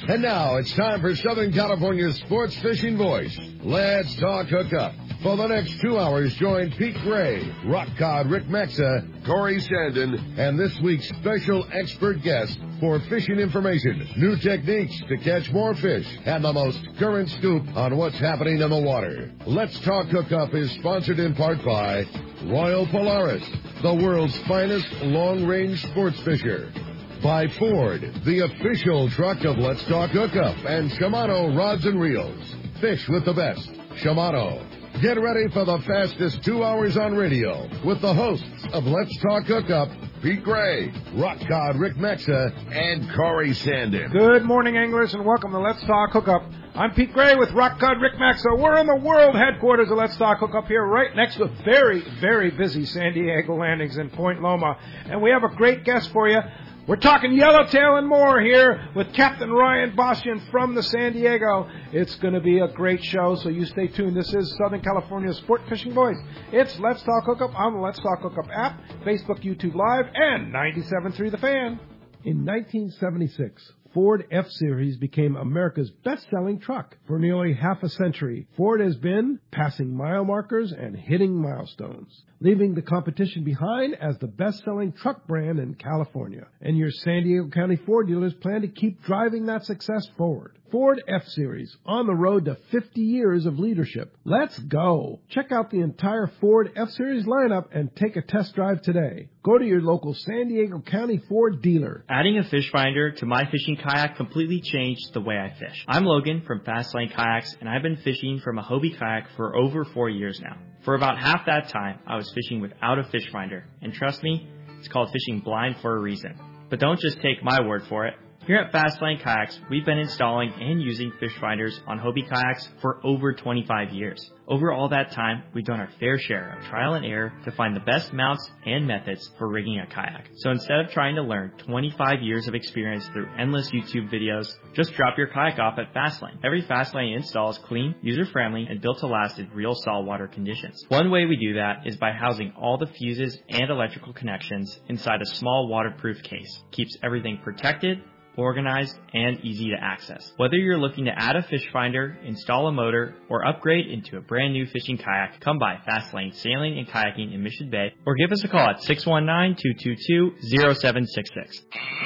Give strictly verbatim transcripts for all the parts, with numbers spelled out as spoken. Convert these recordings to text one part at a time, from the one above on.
And now it's time for Southern California's sports fishing voice. Let's talk hookup. For the next two hours, join Pete Gray, Rock Cod Rick Maxa, Corey Sandin, and this week's special expert guest for fishing information, new techniques to catch more fish, and the most current scoop on what's happening in the water. Let's Talk Hookup is sponsored in part by Royal Polaris, the world's finest long-range sports fisher. By Ford, the official truck of Let's Talk Hookup, and Shimano Rods and Reels. Fish with the best. Shimano. Get ready for the fastest two hours on radio with the hosts of Let's Talk Hookup, Pete Gray, Rock Cod Rick Maxa, and Corey Sandin. Good morning, anglers, and welcome to Let's Talk Hookup. I'm Pete Gray with Rock Cod Rick Maxa. We're in the world headquarters of Let's Talk Hookup here right next to very, very busy San Diego landings in Point Loma. And we have a great guest for you. We're talking yellowtail and more here with Captain Ryan Boshian from the San Diego. It's going to be a great show, so you stay tuned. This is Southern California's sport fishing voice. It's Let's Talk Hookup on the Let's Talk Hookup app, Facebook, YouTube Live, and ninety-seven point three The Fan. In nineteen seventy-six, Ford F-Series became America's best-selling truck. For nearly half a century, Ford has been passing mile markers and hitting milestones, leaving the competition behind as the best-selling truck brand in California. And your San Diego County Ford dealers plan to keep driving that success forward. Ford F-Series, on the road to fifty years of leadership. Let's go! Check out the entire Ford F-Series lineup and take a test drive today. Go to your local San Diego County Ford dealer. Adding a fish finder to my fishing kayak completely changed the way I fish. I'm Logan from Fast Lane Kayaks, and I've been fishing from a Hobie kayak for over four years now. For about half that time, I was fishing without a fish finder, and trust me, it's called fishing blind for a reason. But don't just take my word for it. Here at Fast Lane Kayaks, we've been installing and using fish finders on Hobie kayaks for over twenty-five years. Over all that time, we've done our fair share of trial and error to find the best mounts and methods for rigging a kayak. So instead of trying to learn twenty-five years of experience through endless YouTube videos, just drop your kayak off at Fastlane. Every Fastlane install is clean, user-friendly, and built to last in real saltwater conditions. One way we do that is by housing all the fuses and electrical connections inside a small waterproof case. Keeps everything protected, organized, and easy to access. Whether you're looking to add a fish finder, install a motor, or upgrade into a brand new fishing kayak, come by Fastlane Sailing and Kayaking in Mission Bay, or give us a call at six one nine, two two two, zero seven six six.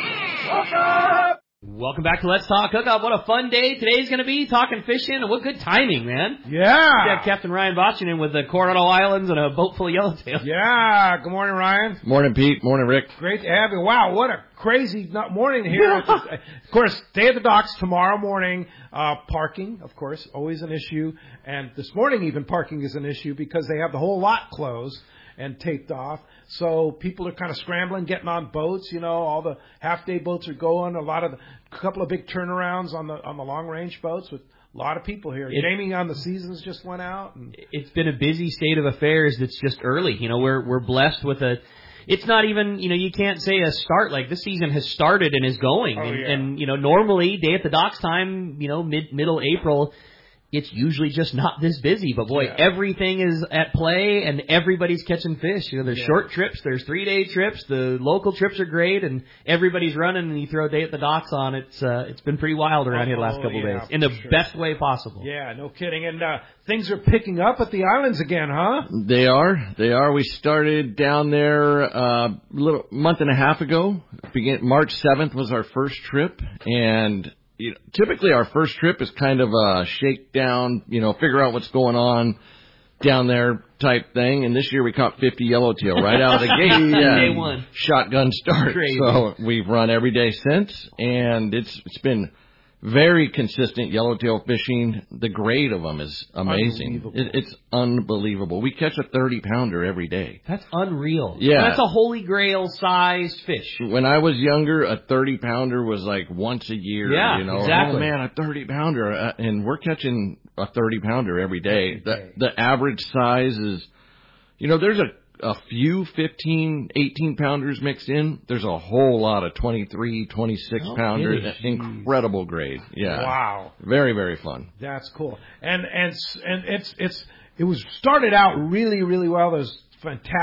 Welcome back to Let's Talk Hookup. What a fun day today's going to be, talking fishing, and what good timing, man. Yeah. We have Captain Ryan Boshian in with the Coronado Islands and a boat full of yellowtail. Yeah. Good morning, Ryan. Morning, Pete. Morning, Rick. Great to have you. Wow, what a crazy morning here. Of course, day at the docks tomorrow morning. Uh, parking, of course, always an issue. And this morning even parking is an issue because they have the whole lot closed and taped off. So people are kind of scrambling, getting on boats. You know, all the half-day boats are going. A lot of, the, a couple of big turnarounds on the on the long-range boats with a lot of people here. It, Jamie on the Seasons just went out. And it's been a busy state of affairs that's just early. You know, we're we're blessed with a. It's not even, you know, you can't say a start. Like, this season has started and is going. Oh, and, yeah. and, you know, normally, day at the docks time, you know, mid middle April, it's usually just not this busy. But, boy, yeah. everything is at play, and everybody's catching fish. You know, there's yeah. short trips, there's three-day trips. The local trips are great, and everybody's running, and you throw a day at the docks on. It's uh, it's been pretty wild around oh, here the last couple yeah, of days, in the sure. best way possible. Yeah, no kidding. And uh, things are picking up at the islands again, huh? They are. They are. We started down there uh, a little month and a half ago. Begin March seventh was our first trip, and you know, typically our first trip is kind of a shakedown, you know, figure out what's going on down there type thing. And this year we caught fifty yellowtail right out of the gate. Yeah, day one. Shotgun start. Crazy. So we've run every day since, and it's it's been very consistent yellowtail fishing. The grade of them is amazing. It, it's unbelievable. We catch a thirty pounder every day. That's unreal. Yeah. That's a holy grail sized fish. When I was younger, a thirty pounder was like once a year. Yeah, you know? exactly. Oh man, a thirty pounder. Uh, and we're catching a thirty pounder every day. The, the average size is, you know, there's a, a few fifteen, eighteen pounders mixed in. There's a whole lot of twenty-three, twenty-six oh, pounders. Geez. Incredible grade. Yeah. Wow. Very, very fun. That's cool. And and and it's it's it was started out really really well. There's fantastic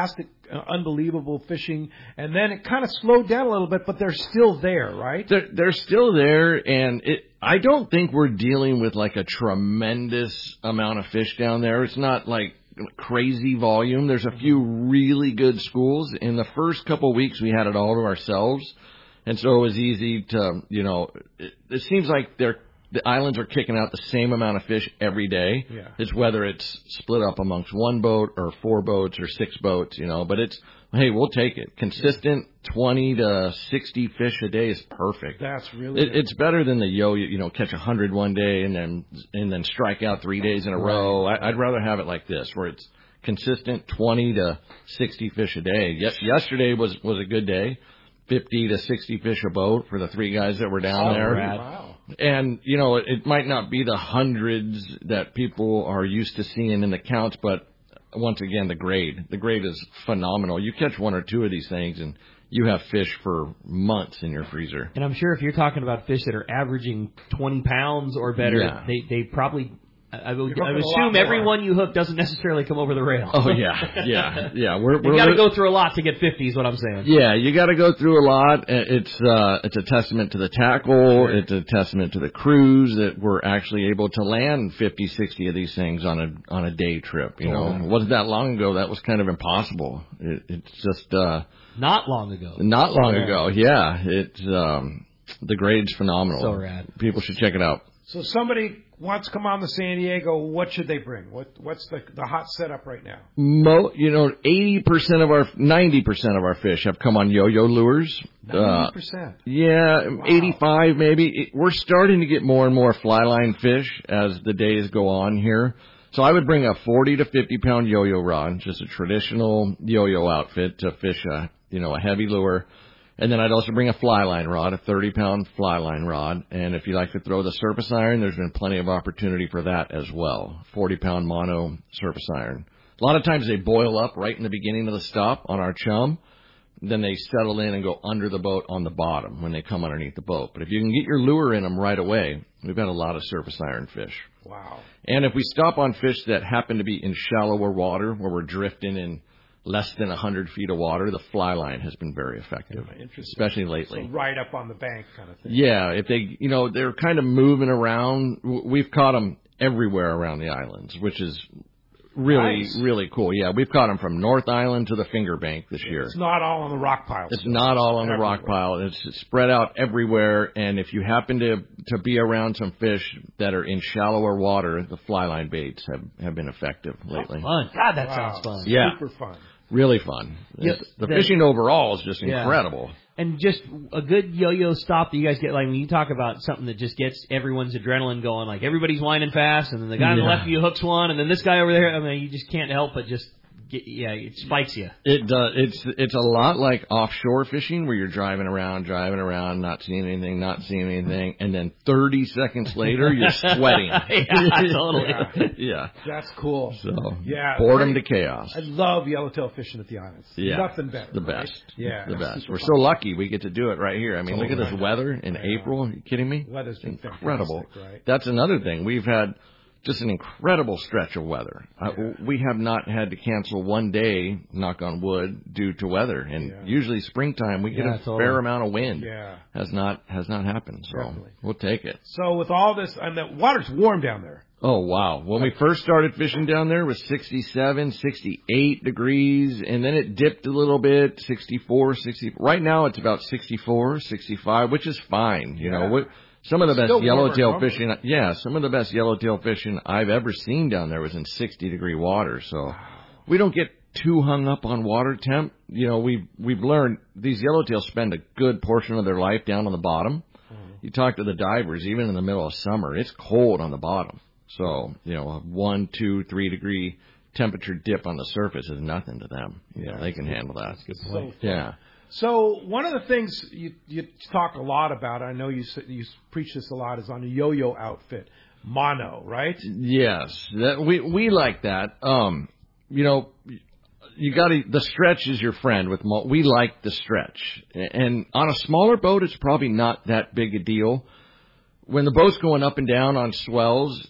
uh, unbelievable fishing, and then it kind of slowed down a little bit, but they're still there, right? They're, they're still there, and it, I don't think we're dealing with like a tremendous amount of fish down there. It's not like crazy volume. There's a few really good schools. In the first couple of weeks, we had it all to ourselves, and so it was easy to, you know, it, it seems like they're the islands are kicking out the same amount of fish every day. Yeah. It's whether it's split up amongst one boat or four boats or six boats, you know, but it's, hey, we'll take it. Consistent twenty to sixty fish a day is perfect. That's really it, It's better than the yo, you know, catch one hundred one day and then and then strike out three days in a right. row. I, I'd rather have it like this, where it's consistent twenty to sixty fish a day. Yes, yesterday was, was a good day. fifty to sixty fish a boat for the three guys that were down oh, there. Wow. And, you know, it, it might not be the hundreds that people are used to seeing in the counts, but once again, the grade. The grade is phenomenal. You catch one or two of these things, and you have fish for months in your freezer. And I'm sure if you're talking about fish that are averaging twenty pounds or better, yeah. they, they probably... I would, I would assume assume everyone you hook doesn't necessarily come over the rail. Oh yeah, yeah, yeah. We're, you we're got to go through a lot to get fifty, is what I'm saying. Yeah, you got to go through a lot. It's uh, it's a testament to the tackle. Sure. It's a testament to the crews that we're actually able to land fifty, sixty of these things on a on a day trip. You know, it wasn't that long ago. That was kind of impossible. It, it's just uh, not long ago. Not long yeah. ago. Yeah, it's um, the grade's phenomenal. So rad. People should check it out. So somebody wants to come on to San Diego, what should they bring? What What's the the hot setup right now? Mo, you know, eighty percent of our, ninety percent of our fish have come on yo-yo lures. ninety percent? Uh, yeah, wow. eighty-five maybe. It, we're starting to get more and more fly line fish as the days go on here. So I would bring a forty to fifty pound yo-yo rod, just a traditional yo-yo outfit to fish a, you know, a heavy lure. And then I'd also bring a fly line rod, a thirty pound fly line rod. And if you like to throw the surface iron, there's been plenty of opportunity for that as well. forty pound mono surface iron. A lot of times they boil up right in the beginning of the stop on our chum. Then they settle in and go under the boat on the bottom when they come underneath the boat. But if you can get your lure in them right away, we've got a lot of surface iron fish. Wow. And if we stop on fish that happen to be in shallower water where we're drifting in less than one hundred feet of water, the fly line has been very effective, especially lately. So right up on the bank kind of thing. Yeah, if they, you know, they're kind of moving around. We've caught them everywhere around the islands, which is really, nice. really cool. Yeah, we've caught them from North Island to the Finger Bank this year. It's not all on the rock pile. It's not all on the rock pile. It's spread out everywhere, and if you happen to to be around some fish that are in shallower water, the fly line baits have, have been effective lately. Oh, fun. God, that wow. sounds fun. Yeah. Super fun. Really fun. Yeah, the the, fishing overall is just yeah. incredible. And just a good yo-yo stop that you guys get, like when you talk about something that just gets everyone's adrenaline going, like everybody's winding fast, and then the guy on yeah. the left of you hooks one, and then this guy over there, I mean, you just can't help but just get, yeah, it spikes you. It does. It's it's a lot like offshore fishing where you're driving around, driving around, not seeing anything, not seeing anything, and then thirty seconds later you're sweating. yeah, totally. Yeah. yeah. That's cool. So, yeah, boredom to chaos. I love yellowtail fishing at the islands. Yeah. Nothing better. The best. Right? Yeah. The best. We're so lucky we get to do it right here. I mean, totally. Look at this weather in April. Are you kidding me? Weather's been incredible. Right? That's another thing. We've had just an incredible stretch of weather. Yeah. Uh, we have not had to cancel one day, knock on wood, due to weather. And yeah. usually springtime we get yeah, a totally. fair amount of wind. Yeah. Has not has not happened. So Definitely. We'll take it. So with all this, and the water's warm down there. Oh, wow. When we first started fishing down there, it was sixty-seven, sixty-eight degrees, and then it dipped a little bit, sixty-four, sixty. Right now it's about sixty-four, sixty-five, which is fine. You yeah. know, what, some of the best Still yellowtail fishing, yeah, some of the best yellowtail fishing I've ever seen down there was in sixty degree water. So we don't get too hung up on water temp. You know, we've, we've learned these yellowtails spend a good portion of their life down on the bottom. Mm-hmm. You talk to the divers, even in the middle of summer, it's cold on the bottom. So, you know, a one, two, three degree temperature dip on the surface is nothing to them. Yeah, yeah they can handle that. That's a good point. So yeah. So one of the things you you talk a lot about, I know you you preach this a lot, is on the yo-yo outfit, mono, right? Yes, that we we like that. Um, you know, you got to the stretch is your friend with mo- we like the stretch, and on a smaller boat, it's probably not that big a deal. When the boat's going up and down on swells, it,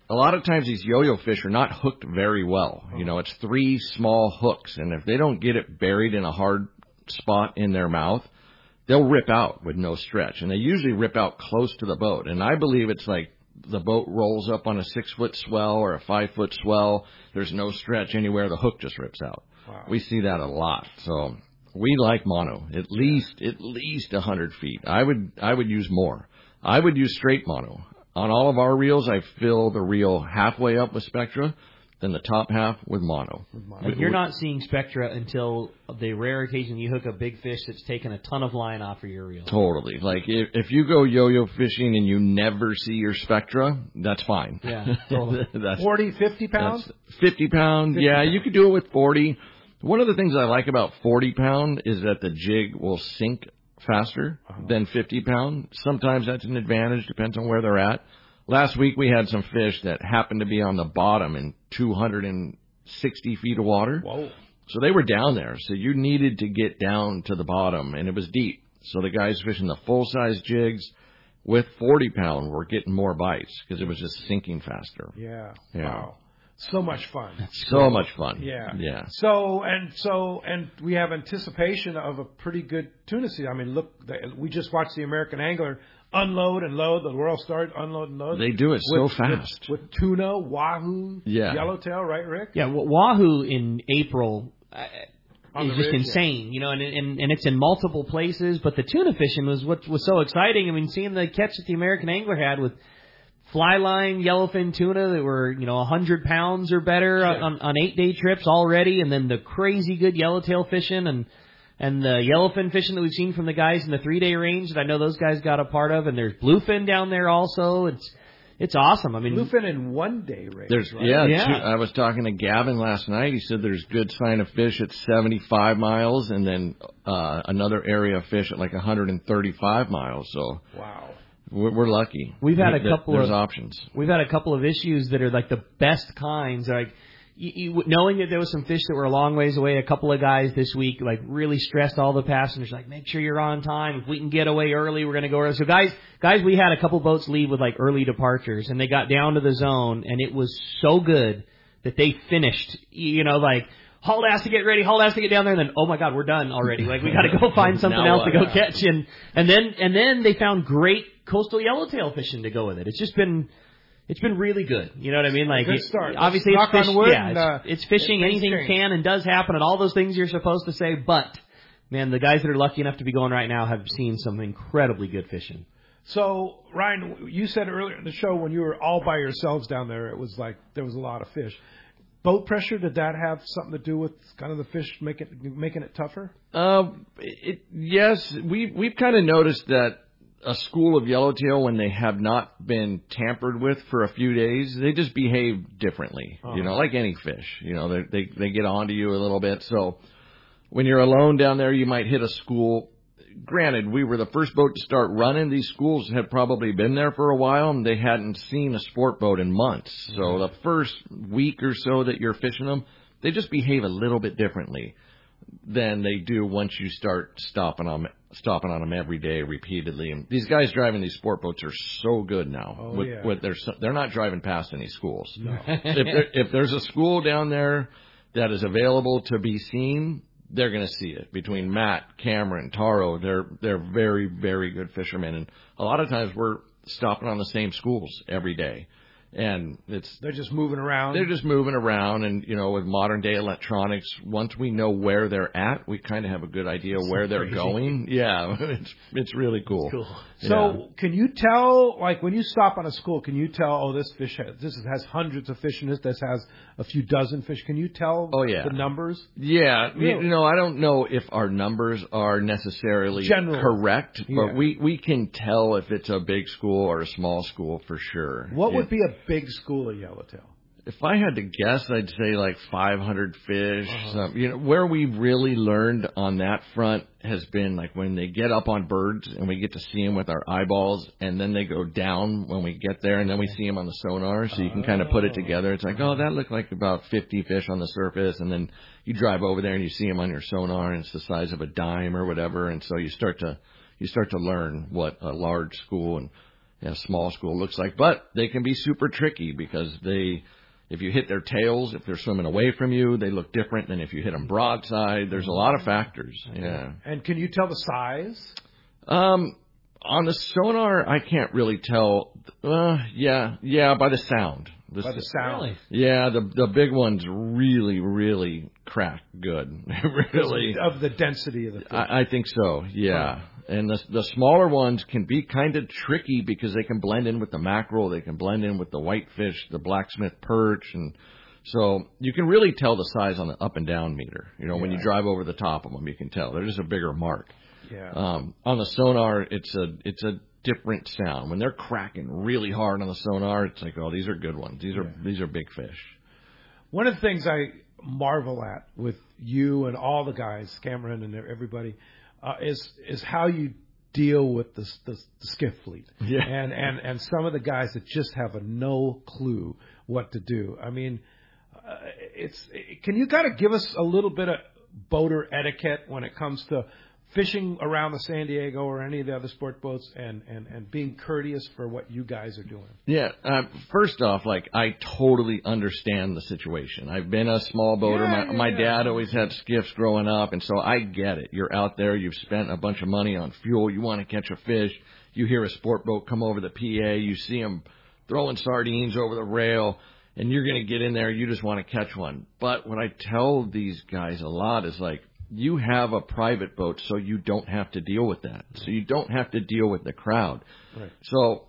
a lot of times these yo-yo fish are not hooked very well. You know, it's three small hooks, and if they don't get it buried in a hard spot in their mouth, they'll rip out with no stretch, and they usually rip out close to the boat. And I believe it's like the boat rolls up on a six-foot swell or a five-foot swell. There's no stretch anywhere. The hook just rips out. Wow. We see that a lot. So we like mono, at least at least one hundred feet. I would I would use more. I would use straight mono. On all of our reels, I fill the reel halfway up with Spectra, then the top half with mono. Like you're not seeing Spectra until the rare occasion you hook a big fish that's taken a ton of line off of your reel. Totally. Like if, if you go yo-yo fishing and you never see your Spectra, that's fine. Yeah, totally. that's, forty, fifty pounds? fifty pound. Yeah, you could do it with forty. One of the things I like about forty pound is that the jig will sink faster uh-huh. than fifty pound. Sometimes that's an advantage, depends on where they're at. Last week we had some fish that happened to be on the bottom in two hundred sixty feet of water. Whoa. So they were down there. So you needed to get down to the bottom, and it was deep. So the guys fishing the full-size jigs with forty pound were getting more bites because it was just sinking faster. Yeah. yeah. Wow. So much fun. So cool. much fun. Yeah. Yeah. So and so and we have anticipation of a pretty good tuna season. I mean, look, we just watched the American Angler unload and load. The World Star unload and load. They do it with, so fast. With, with tuna, wahoo, yeah. yellowtail, right, Rick? Yeah, well, wahoo in April uh, is just ridge, insane, yeah. you know, and, and and it's in multiple places. But the tuna fishing was what was so exciting. I mean, seeing the catch that the American Angler had with fly line yellowfin tuna that were, you know, one hundred pounds or better sure. on, on eight-day trips already, and then the crazy good yellowtail fishing and and the yellowfin fishing that we've seen from the guys in the three-day range that I know those guys got a part of, and there's bluefin down there also. It's it's awesome. I mean, bluefin in one-day range, there's, right? Yeah, yeah. Two, I was talking to Gavin last night. He said there's good sign of fish at seventy-five miles, and then uh, another area of fish at like one hundred thirty-five miles. So wow. We're lucky. We've had a couple There's of options. We've had a couple of issues that are like the best kinds. Like you, you, knowing that there was some fish that were a long ways away. A couple of guys this week like really stressed all the passengers. Like, make sure you're on time. If we can get away early, we're going to go early. So guys, guys, we had a couple boats leave with like early departures, and they got down to the zone, and it was so good that they finished. You know, like. Hull has to get ready. Hull has to get down there, and then oh my God, we're done already. Like we got to go find something else to go catch, and and then and then they found great coastal yellowtail fishing to go with it. It's just been it's been really good. You know what I mean? Like good it, start. Obviously, Knock it's, fish, on wood yeah, and, it's, uh, it's fishing. Anything change. can and does happen, and all those things you're supposed to say. But man, the guys that are lucky enough to be going right now have seen some incredibly good fishing. So, Ryan, you said earlier in the show when you were all by yourselves down there, it was like there was a lot of fish. Boat pressure, did that have something to do with kind of the fish making making it tougher? Uh, it, yes, we we've kind of noticed that a school of yellowtail, when they have not been tampered with for a few days, they just behave differently. Uh-huh. You know, like any fish. You know, they they they get onto you a little bit. So when you're alone down there, you might hit a school. Granted, we were the first boat to start running. These schools had probably been there for a while, and they hadn't seen a sport boat in months. So the first week or so that you're fishing them, they just behave a little bit differently than they do once you start stopping on stopping on them every day repeatedly. And these guys driving these sport boats are so good now. Oh, with, yeah. with their, they're not driving past any schools. No. if, there, if there's a school down there that is available to be seen, they're going to see it. Between Matt, Cameron, Taro, they're they're very, very good fishermen. And a lot of times we're stopping on the same schools every day. And it's they're just moving around. They're just moving around, and you know, with modern day electronics, once we know where they're at, we kind of have a good idea That's where so they're crazy. going. Yeah, it's it's really cool. Cool. So, Yeah. can you tell, like, when you stop on a school, can you tell, oh, this fish has, this has hundreds of fish in it, this has a few dozen fish? Can you tell Oh, yeah. the numbers? Yeah, Really? you know, I don't know if our numbers are necessarily General. correct, Yeah. but we we can tell if it's a big school or a small school for sure. What Yeah. would be a big school of yellowtail? If I had to guess, I'd say like five hundred fish. Uh-huh. Some, you know, where we've really learned on that front has been like when they get up on birds and we get to see them with our eyeballs, and then they go down when we get there, and then we see them on the sonar, so you can kind of put it together. It's like, oh, that looked like about fifty fish on the surface, and then you drive over there and you see them on your sonar, and it's the size of a dime or whatever, and so you start to you start to learn what a large school and yeah, small school looks like. But they can be super tricky because they, if you hit their tails, if they're swimming away from you, they look different than if you hit them broadside. There's a lot of factors. Yeah. And can you tell the size? Um, on the sonar, I can't really tell. Uh, yeah, yeah, by the sound. The By the sound. Really? Yeah, the the big ones really, really crack good. really. Of the density of the fish. I, I think so, yeah. And the the smaller ones can be kind of tricky because they can blend in with the mackerel, they can blend in with the whitefish, the blacksmith perch, and so you can really tell the size on the up and down meter. You know, yeah. when you drive over the top of them, you can tell. They're just a bigger mark. Yeah. Um, on the sonar, it's a it's a different sound. When they're cracking really hard on the sonar, it's like, oh, these are good ones. These are yeah. these are big fish. One of the things I marvel at with you and all the guys, Cameron and everybody, uh, is is how you deal with the, the, the skiff fleet. Yeah. And, and and some of the guys that just have a no clue what to do. I mean, uh, it's can you kind of give us a little bit of boater etiquette when it comes to fishing around the San Diego or any of the other sport boats and, and, and being courteous for what you guys are doing? Yeah. Uh, first off, like, I totally understand the situation. I've been a small boater. Yeah, my yeah, my yeah. dad always had skiffs growing up, and so I get it. You're out there. You've spent a bunch of money on fuel. You want to catch a fish. You hear a sport boat come over the P A. You see them throwing sardines over the rail, and you're going to get in there. You just want to catch one. But what I tell these guys a lot is, like, you have a private boat, so you don't have to deal with that. So you don't have to deal with the crowd. Right. So,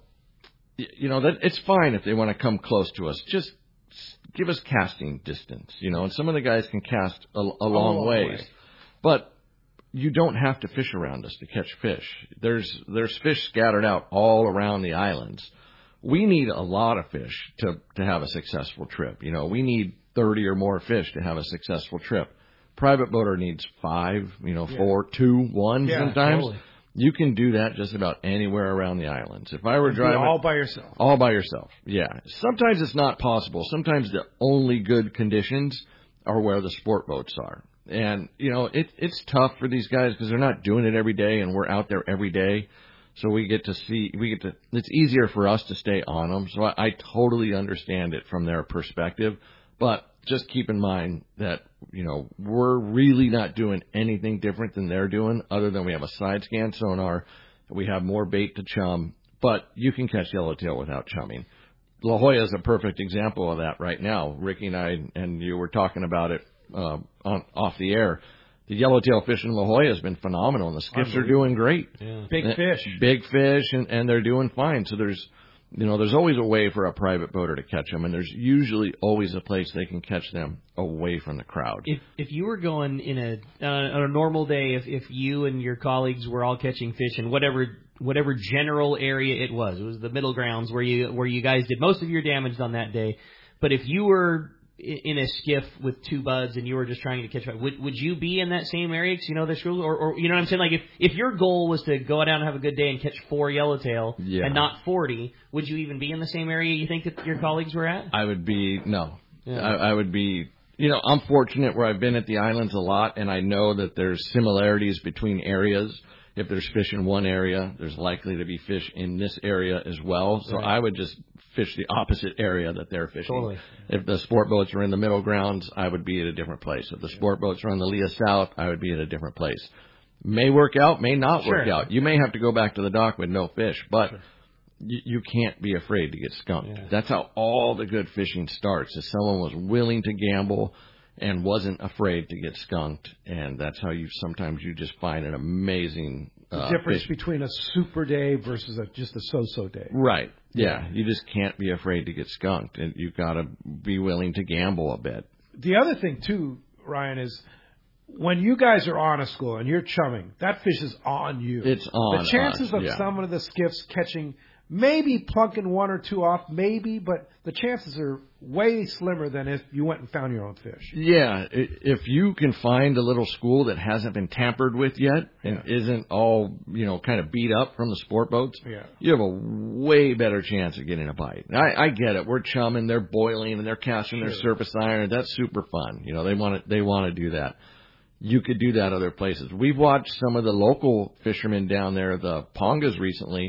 you know, that it's fine if they want to come close to us. Just give us casting distance, you know. And some of the guys can cast a, a long, long ways. way. But you don't have to fish around us to catch fish. There's there's fish scattered out all around the islands. We need a lot of fish to, to have a successful trip. You know, we need thirty or more fish to have a successful trip. Private boater needs five, you know, yeah. four, two, one yeah, sometimes. Totally. You can do that just about anywhere around the islands. If I were And driving... all by yourself. All by yourself, yeah. Sometimes it's not possible. Sometimes the only good conditions are where the sport boats are. And, you know, it, it's tough for these guys because they're not doing it every day, and we're out there every day. So we get to see, we get to, it's easier for us to stay on them. So I, I totally understand it from their perspective. But just keep in mind that, you know, we're really not doing anything different than they're doing other than we have a side scan sonar. We have more bait to chum, but you can catch yellowtail without chumming. La Jolla is a perfect example of that right now. Ricky and I and you were talking about it uh, on, off the air. The yellowtail fish in La Jolla has been phenomenal, and the skiffs are doing great. Yeah. Big and, fish. Big fish, and, and they're doing fine. So there's, you know, there's always a way for a private boater to catch them, and there's usually always a place they can catch them away from the crowd. If if you were going in a uh, on a normal day, if if you and your colleagues were all catching fish in whatever whatever general area it was, it was the middle grounds where you where you guys did most of your damage on that day. But if you were in a skiff with two buds and you were just trying to catch, would would you be in that same area? Cause you know this rule, or, or you know what I'm saying? Like if if your goal was to go down and have a good day and catch four yellowtail yeah. and not forty, would you even be in the same area you think that your colleagues were at? I would be no. Yeah. I, I would be. You know, I'm fortunate where I've been at the islands a lot, and I know that there's similarities between areas. If there's fish in one area, there's likely to be fish in this area as well. So Right. I would just fish the opposite area that they're fishing. Totally. If the sport boats are in the middle grounds, I would be at a different place. If the sport boats are on the Leah South, I would be at a different place. May work out, may not Sure. work out. You may have to go back to the dock with no fish, but Sure. you, you can't be afraid to get skunked. Yeah. That's how all the good fishing starts, is someone was willing to gamble and wasn't afraid to get skunked, and that's how you sometimes you just find an amazing The uh, difference fish. between a super day versus a, just a so-so day. Right. Yeah. Yeah. You just can't be afraid to get skunked, and you've got to be willing to gamble a bit. The other thing, too, Ryan, is when you guys are on a school and you're chumming, that fish is on you. It's on The chances us, of yeah. some of the skiffs catching, maybe plunking one or two off, maybe, but the chances are way slimmer than if you went and found your own fish. Yeah, i- if you can find a little school that hasn't been tampered with yet and Yeah. isn't all, you know, kind of beat up from the sport boats, Yeah. you have a way better chance of getting a bite. I, I get it. We're chumming, they're boiling, and they're casting their Sure. surface iron. That's super fun. You know, they want to, they want to do that. You could do that other places. We've watched some of the local fishermen down there, the Pongas recently,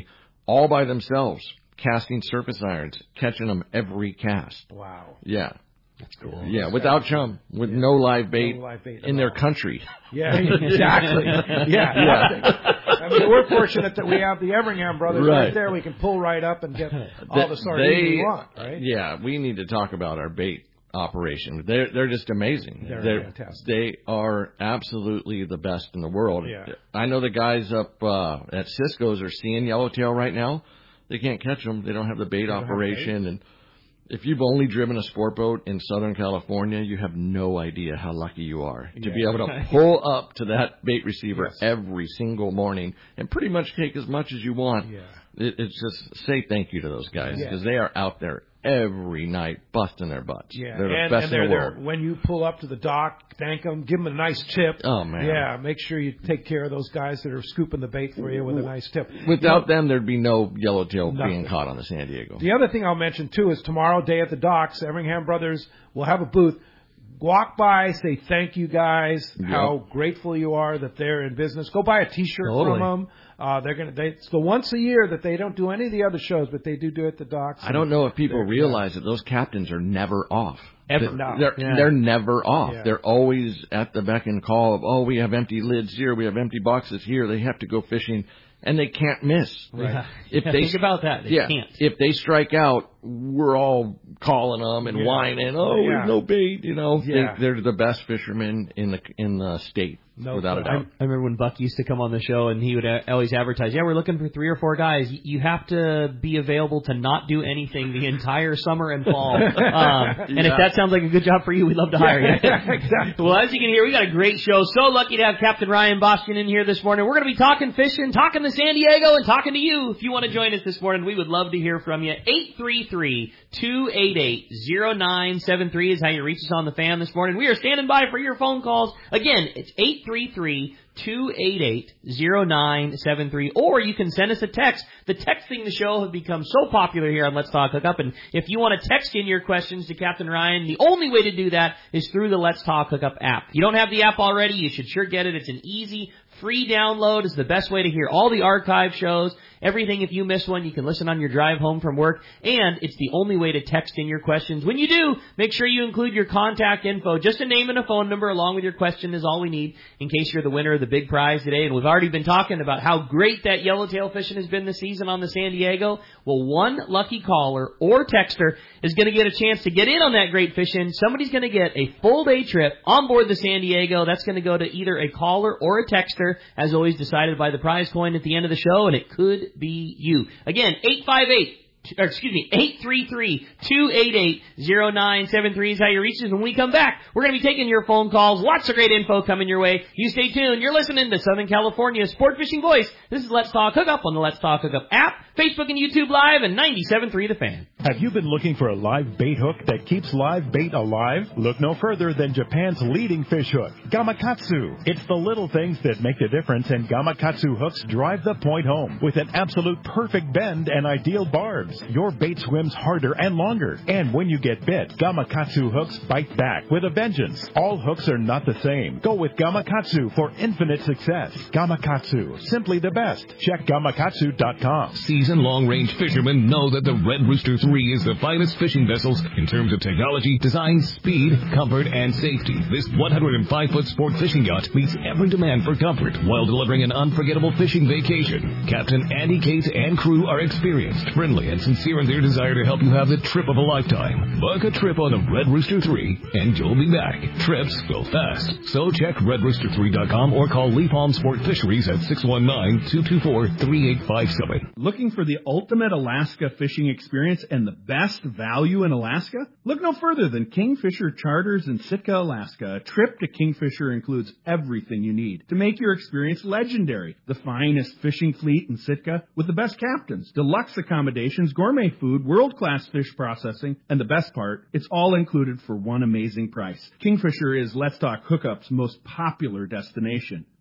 all by themselves, casting surface irons, catching them every cast. Wow. Yeah. That's cool. Yeah, without chum, with yeah. no live bait, no live bait in their country. Yeah, exactly. yeah. yeah. I mean, we're fortunate that we have the Everingham brothers right, right there. We can pull right up and get all the, the sardines they, we want, right? Yeah, we need to talk about our bait operation. They're they're just amazing. They're, they're fantastic. They are absolutely the best in the world. Yeah. I know the guys up uh, at Cisco's are seeing yellowtail right now. They can't catch them. They don't have the bait operation. Bait. And if you've only driven a sport boat in Southern California, you have no idea how lucky you are yeah. to be able to pull up to that bait receiver yes. every single morning and pretty much take as much as you want. Yeah. It, it's just say thank you to those guys because yeah. they are out there every night busting their butts. Yeah. They're the and, best and they're in the world. There. When you pull up to the dock, thank them, give them a nice tip. Oh, man. Yeah, make sure you take care of those guys that are scooping the bait for you with a nice tip. Without you know, them, there'd be no yellowtail nothing. being caught on the San Diego. The other thing I'll mention, too, is tomorrow, day at the docks, Everingham Brothers will have a booth. Walk by, say thank you guys, yep. how grateful you are that they're in business. Go buy a T-shirt totally. from them. Uh, they're gonna. They, it's the once a year that they don't do any of the other shows, but they do do it at the docks. I don't know if people realize that those captains are never off. Ever. They're, No. they're, Yeah. they're never off. Yeah. They're always at the beck and call of, oh, we have empty lids here, we have empty boxes here. They have to go fishing, and they can't miss. Right. Yeah. If yeah, they think about that, they yeah, can't. If they strike out, we're all calling them and yeah. whining. Oh, yeah. there's no bait. You know, yeah. they, they're the best fishermen in the in the state. No, without a doubt. I, I remember when Buck used to come on the show and he would uh, always advertise, yeah, we're looking for three or four guys. You have to be available to not do anything the entire summer and fall. Um, and yeah. if that sounds like a good job for you, we'd love to hire you. Yeah, exactly. Well, as you can hear, we got a great show. So lucky to have Captain Ryan Bostian in here this morning. We're going to be talking fishing, talking to San Diego, and talking to you. If you want to join us this morning, we would love to hear from you. eight three three, two eight eight, zero nine seven three is how you reach us on the fan this morning. We are standing by for your phone calls. Again, it's eight three three, two eight eight, zero nine seven three, or you can send us a text. The texting the show has become so popular here on Let's Talk Hookup, and if you want to text in your questions to Captain Ryan, the only way to do that is through the Let's Talk Hookup app. If you don't have the app already, you should sure get it. It's an easy, free download. It's the best way to hear all the archive shows. Everything, if you miss one, you can listen on your drive home from work, and it's the only way to text in your questions. When you do, make sure you include your contact info. Just a name and a phone number along with your question is all we need in case you're the winner of the big prize today. And we've already been talking about how great that yellowtail fishing has been this season on the San Diego. Well, one lucky caller or texter is going to get a chance to get in on that great fishing. Somebody's going to get a full day trip on board the San Diego. That's going to go to either a caller or a texter, as always decided by the prize coin at the end of the show, and it could be you. Again, eight five eight, or excuse me, eight three three, two eight eight, zero nine seven three is how you reach us. When we come back, we're going to be taking your phone calls. Lots of great info coming your way. You stay tuned. You're listening to Southern California's Sport Fishing Voice. This is Let's Talk Hookup on the Let's Talk Hookup app, Facebook and YouTube Live, and ninety-seven point three The Fan. Have you been looking for a live bait hook that keeps live bait alive? Look no further than Japan's leading fish hook, Gamakatsu. It's the little things that make the difference, and Gamakatsu hooks drive the point home with an absolute perfect bend and ideal barbs. Your bait swims harder and longer, and when you get bit, Gamakatsu hooks bite back with a vengeance. All hooks are not the same. Go with Gamakatsu for infinite success. Gamakatsu, simply the best. Check gamakatsu dot com. Seasoned long-range fishermen know that the Red Rooster three is the finest fishing vessels in terms of technology, design, speed, comfort, and safety. This one hundred five foot sport fishing yacht meets every demand for comfort while delivering an unforgettable fishing vacation. Captain Andy Cates and crew are experienced, friendly, and sincere in their desire to help you have the trip of a lifetime. Book a trip on the Red Rooster three, and you'll be back. Trips go fast. So check red rooster three dot com or call Lee Palm Sport Fisheries at six one nine, two two four, three eight five seven. Looking for the ultimate Alaska fishing experience and the best value in Alaska? Look no further than Kingfisher Charters in Sitka, Alaska. A trip to Kingfisher includes everything you need to make your experience legendary. The finest fishing fleet in Sitka with the best captains, deluxe accommodations, gourmet food, world-class fish processing, and the best part, it's all included for one amazing price. Kingfisher is Let's Talk Hookup's most popular destination.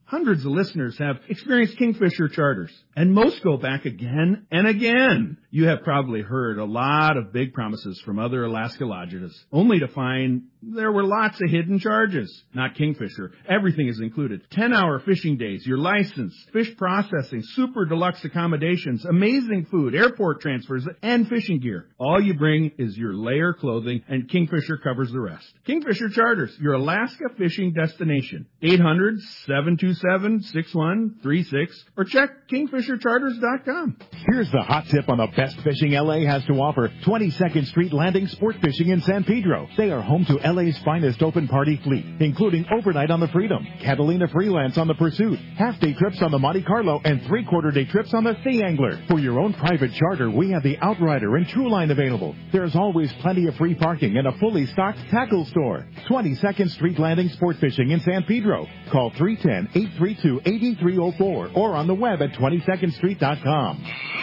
Hundreds of listeners have experienced Kingfisher charters, and most go back again and again. You have probably heard a lot of big promises from other Alaska lodges, only to find there were lots of hidden charges. Not Kingfisher. Everything is included. ten-hour fishing days, your license, fish processing, super deluxe accommodations, amazing food, airport transfers, and fishing gear. All you bring is your layer clothing, and Kingfisher covers the rest. Kingfisher Charters, your Alaska fishing destination. eight hundred, seven two seven, six one three six or check kingfisher charters dot com. Here's the hot tip on the best fishing L A has to offer. twenty-second Street Landing Sport Fishing in San Pedro. They are home to L A's finest open party fleet, including overnight on the Freedom, Catalina Freelance on the Pursuit, half-day trips on the Monte Carlo, and three-quarter day trips on the Sea Angler. For your own private charter, we have the Outrider and True Line available. There's always plenty of free parking and a fully stocked tackle store. twenty-second Street Landing Sport Fishing in San Pedro. Call three one zero, eight three two, eight three zero four or on the web at twenty second street dot com.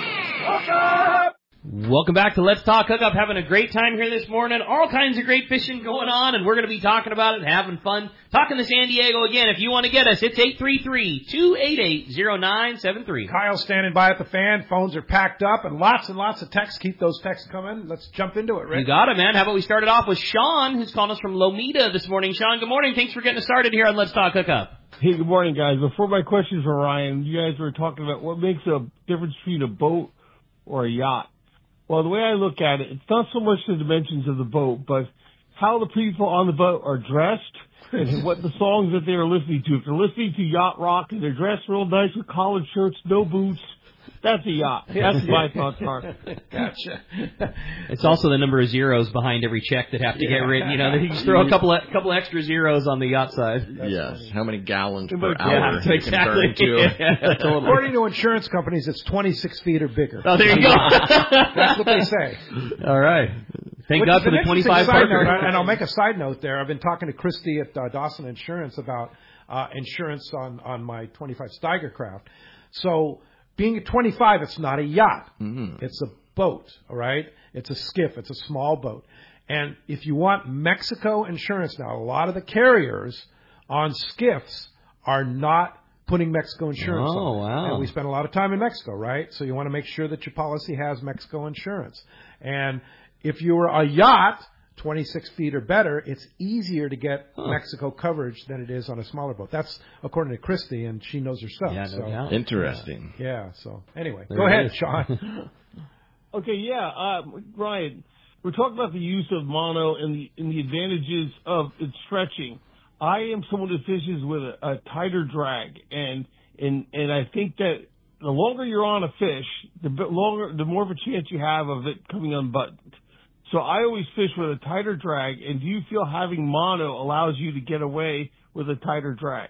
Welcome back to Let's Talk Hookup. Having a great time here this morning. All kinds of great fishing going on, and we're going to be talking about it, having fun. Talking to San Diego again. If you want to get us, it's eight three three, two eight eight, zero nine seven three. Kyle's standing by at the fan. Phones are packed up, and lots and lots of texts. Keep those texts coming. Let's jump into it, Rick. You got it, man. How about we start it off with Sean, who's calling us from Lomita this morning. Sean, good morning. Thanks for getting us started here on Let's Talk Hookup. Hey, good morning, guys. Before my questions for Ryan, you guys were talking about what makes a difference between a boat or a yacht. Well, the way I look at it, it's not so much the dimensions of the boat, but how the people on the boat are dressed and what the songs that they are listening to. If they're listening to yacht rock and they're dressed real nice with collared shirts, no boots, that's a yacht. That's my thoughts are. Gotcha. It's also the number of zeros behind every check that have to Yeah. get written. You know, you just throw a couple of, couple extra zeros on the yacht side. That's yes. Funny. How many gallons per yeah, hour you exactly. can burn to. Yeah, totally. According to insurance companies, it's twenty-six feet or bigger. Oh, there you go. That's what they say. All right. Thank Which God for the twenty-five Parker. And I'll make a side note there. I've been talking to Christy at uh, Dawson Insurance about uh, insurance on, on my twenty-five Steiger craft. So being at twenty-five, it's not a yacht. Mm-hmm. It's a boat, all right? It's a skiff. It's a small boat. And if you want Mexico insurance now, a lot of the carriers on skiffs are not putting Mexico insurance oh, on. Wow. And we spend a lot of time in Mexico, right? So you want to make sure that your policy has Mexico insurance. And if you're a yacht, twenty-six feet or better, it's easier to get huh. Mexico coverage than it is on a smaller boat. That's according to Christy, and she knows her stuff. Yeah, so, no doubt. Interesting. Yeah, yeah, so anyway, there go ahead, is. Sean. Okay, yeah, uh, Ryan, we're talking about the use of mono and the, and the advantages of its stretching. I am someone who fishes with a, a tighter drag, and, and, and I think that the longer you're on a fish, the bit longer, the more of a chance you have of it coming unbuttoned. So I always fish with a tighter drag, and do you feel having mono allows you to get away with a tighter drag?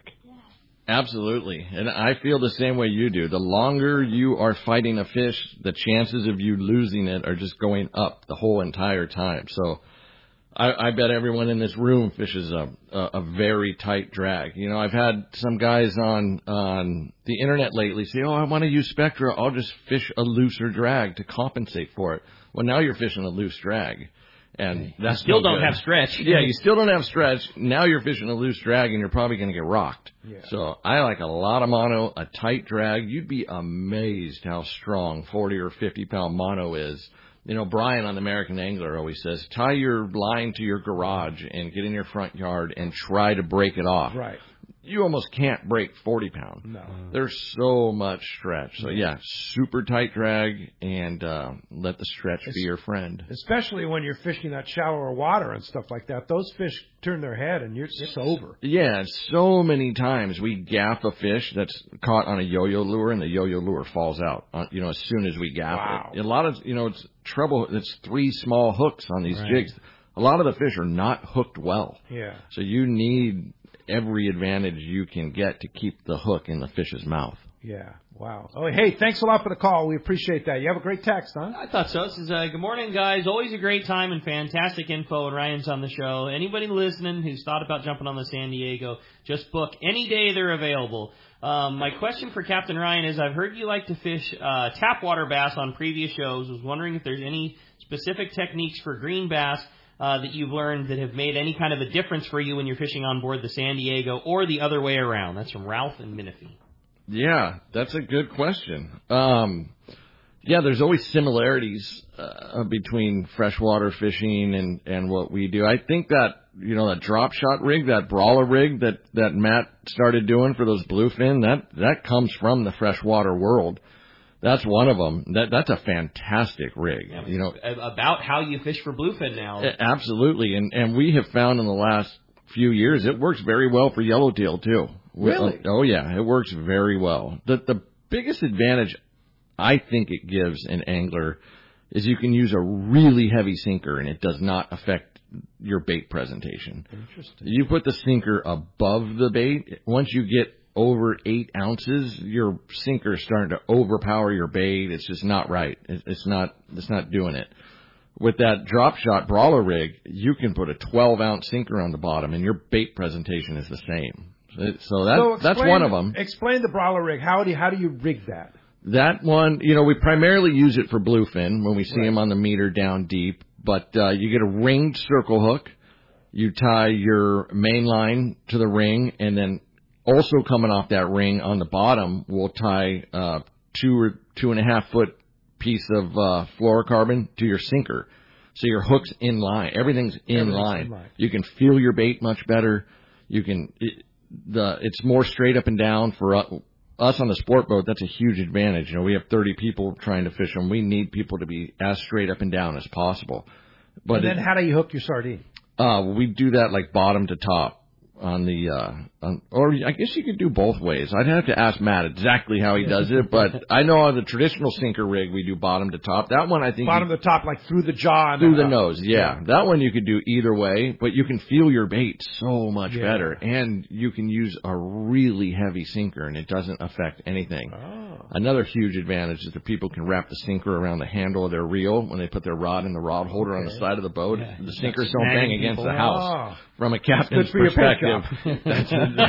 Absolutely. And I feel the same way you do. The longer you are fighting a fish, the chances of you losing it are just going up the whole entire time. So I, I bet everyone in this room fishes a, a, a very tight drag. You know, I've had some guys on, on the internet lately say, oh, I want to use Spectra. I'll just fish a looser drag to compensate for it. Well, now you're fishing a loose drag. And that's you still no don't good. have stretch. Yeah, you still don't have stretch. Now you're fishing a loose drag, and you're probably going to get rocked. Yeah. So I like a lot of mono, a tight drag. You'd be amazed how strong forty or fifty pound mono is. You know, Brian on the American Angler always says, tie your line to your garage and get in your front yard and try to break it off. Right. You almost can't break forty pound. No. There's so much stretch. So, yeah, super tight drag, and uh, let the stretch it's, be your friend. Especially when you're fishing that shallower water and stuff like that. Those fish turn their head, and you're, it's over. Yeah, so many times we gaff a fish that's caught on a yo-yo lure, and the yo-yo lure falls out, on, you know, as soon as we gaff wow. it. A lot of, you know, it's trouble. It's three small hooks on these right. jigs. A lot of the fish are not hooked well. Yeah. So you need every advantage you can get to keep the hook in the fish's mouth. Yeah. Wow. Oh, hey, thanks a lot for the call. We appreciate that. You have a great text, huh? I thought so. This is uh, good morning, guys. Always a great time and fantastic info. And Ryan's on the show. Anybody listening who's thought about jumping on the San Diego, just book any day they're available. Um, my question for Captain Ryan is, I've heard you like to fish uh, tap water bass on previous shows. I was wondering if there's any specific techniques for green bass uh, that you've learned that have made any kind of a difference for you when you're fishing on board the San Diego or the other way around? That's from Ralph and Menifee. Yeah, that's a good question. Um, yeah, there's always similarities uh, between freshwater fishing and, and what we do. I think that, you know, that drop shot rig, that brawler rig that, that Matt started doing for those bluefin, that, that comes from the freshwater world. That's one of them. That that's a fantastic rig. Yeah, you know, about how you fish for bluefin now. Absolutely, and and we have found in the last few years it works very well for yellowtail too. Really? Oh yeah, it works very well. The the biggest advantage I think it gives an angler is you can use a really heavy sinker and it does not affect your bait presentation. Interesting. You put the sinker above the bait. Once you get over eight ounces, your sinker is starting to overpower your bait. It's just not right. It's not, it's not doing it. With that drop shot brawler rig, you can put a twelve ounce sinker on the bottom and your bait presentation is the same. So that, so explain, that's one of them. Explain the brawler rig. How do you, how do you rig that? That one, you know, we primarily use it for bluefin when we see right. them on the meter down deep, but, uh, you get a ringed circle hook. You tie your main line to the ring and then also coming off that ring on the bottom, we'll tie uh two or two and a half foot piece of uh fluorocarbon to your sinker, so your hook's in line. Everything's in, Everything's line. in line. You can feel your bait much better. You can it, the it's more straight up and down for us, us on the sport boat. That's a huge advantage. You know, we have thirty people trying to fish them. We need people to be as straight up and down as possible. But and then it, how do you hook your sardine? Uh, we do that like bottom to top. On the, uh, on, or I guess you could do both ways. I'd have to ask Matt exactly how he does it, but I know on the traditional sinker rig we do bottom to top. That one I think bottom you, to top, like through the jaw, and through the up. nose. Yeah. yeah, that one you could do either way, but you can feel your bait so much yeah. better, and you can use a really heavy sinker, and it doesn't affect anything. Oh. Another huge advantage is that people can wrap the sinker around the handle of their reel when they put their rod in the rod holder okay. on the side of the boat. Yeah. The sinkers don't bang people. against the house. Oh. From a captain's perspective, that's,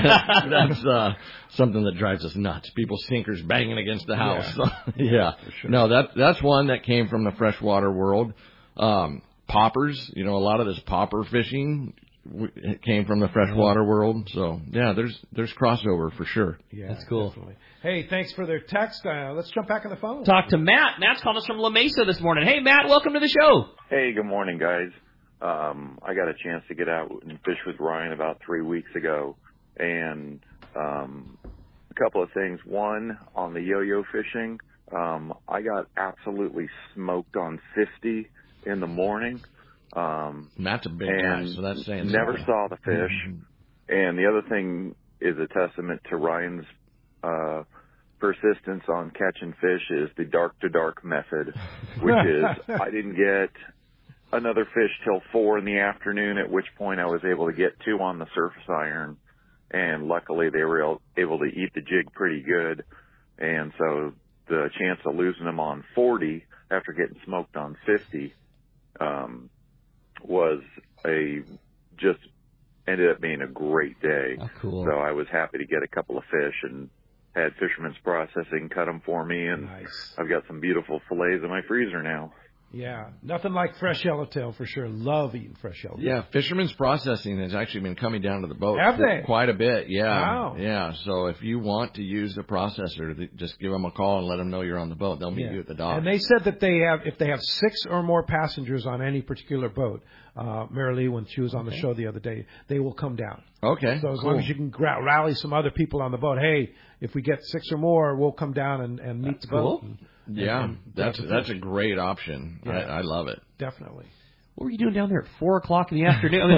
that's uh, something that drives us nuts. People's sinkers banging against the house. Yeah, so, yeah. Sure. No, that that's one that came from the freshwater world. Um, poppers, you know, a lot of this popper fishing it came from the freshwater world. So yeah, there's there's crossover for sure. Yeah, that's cool. Definitely. Hey, thanks for their text. Uh, let's jump back on the phone. Talk to Matt. Matt's calling us from La Mesa this morning. Hey, Matt, welcome to the show. Hey, good morning, guys. Um, I got a chance to get out and fish with Ryan about three weeks ago, and um, a couple of things. One, on the yo-yo fishing, um, I got absolutely smoked on fifty in the morning. Um, Matt's a big guy, so that's saying never something. saw the fish. Mm-hmm. And the other thing is a testament to Ryan's uh, persistence on catching fish is the dark to dark method, which is I didn't get another fish till four in the afternoon, at which point I was able to get two on the surface iron, and luckily they were able to eat the jig pretty good. And so the chance of losing them on forty after getting smoked on fifty um, was a just ended up being a great day. Oh, cool. So I was happy to get a couple of fish and had Fisherman's Processing cut them for me, and nice. I've got some beautiful fillets in my freezer now. Yeah, nothing like fresh yellowtail for sure. Love eating fresh yellowtail. Yeah, Fisherman's Processing has actually been coming down to the boat. Have they? Quite a bit, yeah. Wow. Yeah, so if you want to use the processor, just give them a call and let them know you're on the boat. They'll meet yeah. you at the dock. And they said that they have, if they have six or more passengers on any particular boat, uh, Mary Lee, when she was on okay. the show the other day, they will come down. Okay. So as cool. long as you can gra- rally some other people on the boat, hey, if we get six or more, we'll come down and, and meet That's the boat. Cool. And, Yeah, and that's that's a great option. Yeah. I, I love it. Definitely. What were you doing down there at four o'clock in the afternoon? I, mean,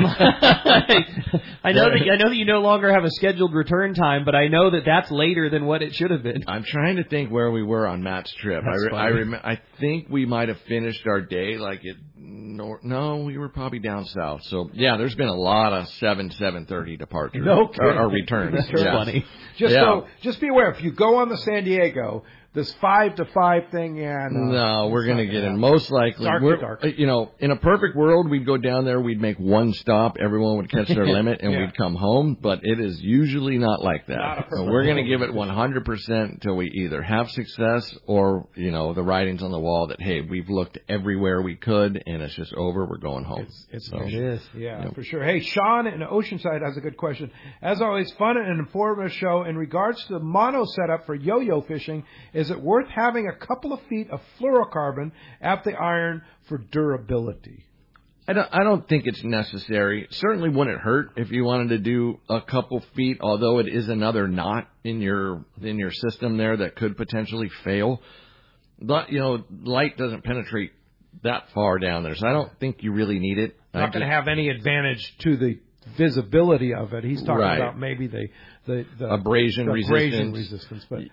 I know that I know that you no longer have a scheduled return time, but I know that that's later than what it should have been. I'm trying to think where we were on Matt's trip. That's I re- I, funny. rem- I think we might have finished our day like it. No, no, we were probably down south. So yeah, there's been a lot of seven seven thirty departures No kidding. or, or returns. That's yeah. funny. Just yeah. so, just be aware, if you go on the San Diego, this five to five thing. Yeah, no, no we're going to get in. Most likely, dark we're, to dark. you know, in a perfect world, we'd go down there, we'd make one stop, everyone would catch their limit, and yeah. we'd come home. But it is usually not like that. Not so we're going to give it one hundred percent until we either have success or, you know, the writing's on the wall that, hey, we've looked everywhere we could, and it's just over. We're going home. It's, it's so, it is. Yeah, yep. for sure. Hey, Sean in Oceanside has a good question. As always, fun and informative show. In regards to the mono setup for yo-yo fishing, is it worth having a couple of feet of fluorocarbon at the iron for durability? I don't, I don't think it's necessary. Certainly wouldn't hurt if you wanted to do a couple feet, although it is another knot in your in your system there that could potentially fail. But, you know, light doesn't penetrate that far down there, so I don't think you really need it. Not going to have any advantage to the visibility of it. He's talking right. about maybe the the, the abrasion the resistance. Abrasion resistance, but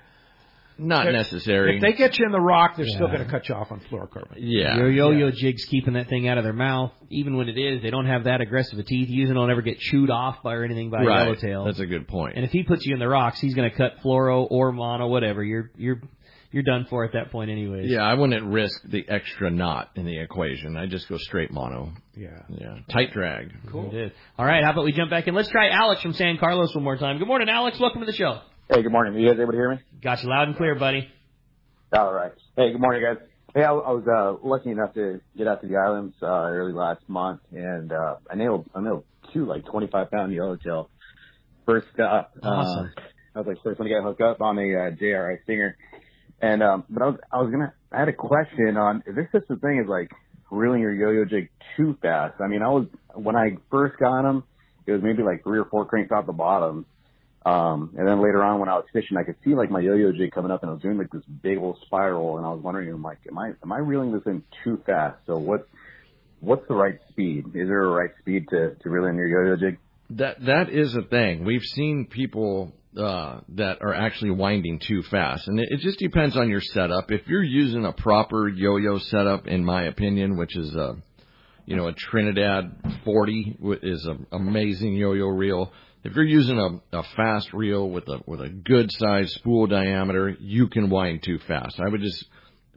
not if, necessary. If they get you in the rock, they're yeah. still going to cut you off on fluorocarbon. Yeah. Your yo-yo yeah. jig's keeping that thing out of their mouth. Even when it is, they don't have that aggressive a teeth. Usually don't ever get chewed off by or anything by right. yellowtail. That's a good point. And if he puts you in the rocks, he's going to cut fluoro or mono, whatever. You're you're you're done for at that point anyways. Yeah, I wouldn't risk the extra knot in the equation. I just go straight mono. Yeah. Yeah. Tight drag. Cool. Did. All right, how about we jump back in? Let's try Alex from San Carlos one more time. Good morning, Alex. Welcome to the show. Hey, good morning. Are you guys able to hear me? Got you loud and clear, buddy. All right. Hey, good morning, guys. Hey, I, I was uh, lucky enough to get out to the islands uh, early last month, and uh, I nailed I nailed two like twenty-five pound yellowtail. First up, awesome. uh, I was like first one to get hooked up on a uh, J R I Stinger, and um, but I was I was gonna I had a question on is this just the thing is like reeling your yo-yo jig too fast? I mean, I was when I first got them, it was maybe like three or four cranks off the bottom. Um, and then later on when I was fishing, I could see like my yo-yo jig coming up and I was doing like this big old spiral and I was wondering, I'm like, am I, am I reeling this in too fast? So what, what's the right speed? Is there a right speed to, to reel in your yo-yo jig? That, that is a thing. We've seen people, uh, that are actually winding too fast. And it, it just depends on your setup. If you're using a proper yo-yo setup, in my opinion, which is a, you know, a Trinidad forty is an amazing yo-yo reel. If you're using a, a fast reel with a with a good size spool diameter, you can wind too fast. I would just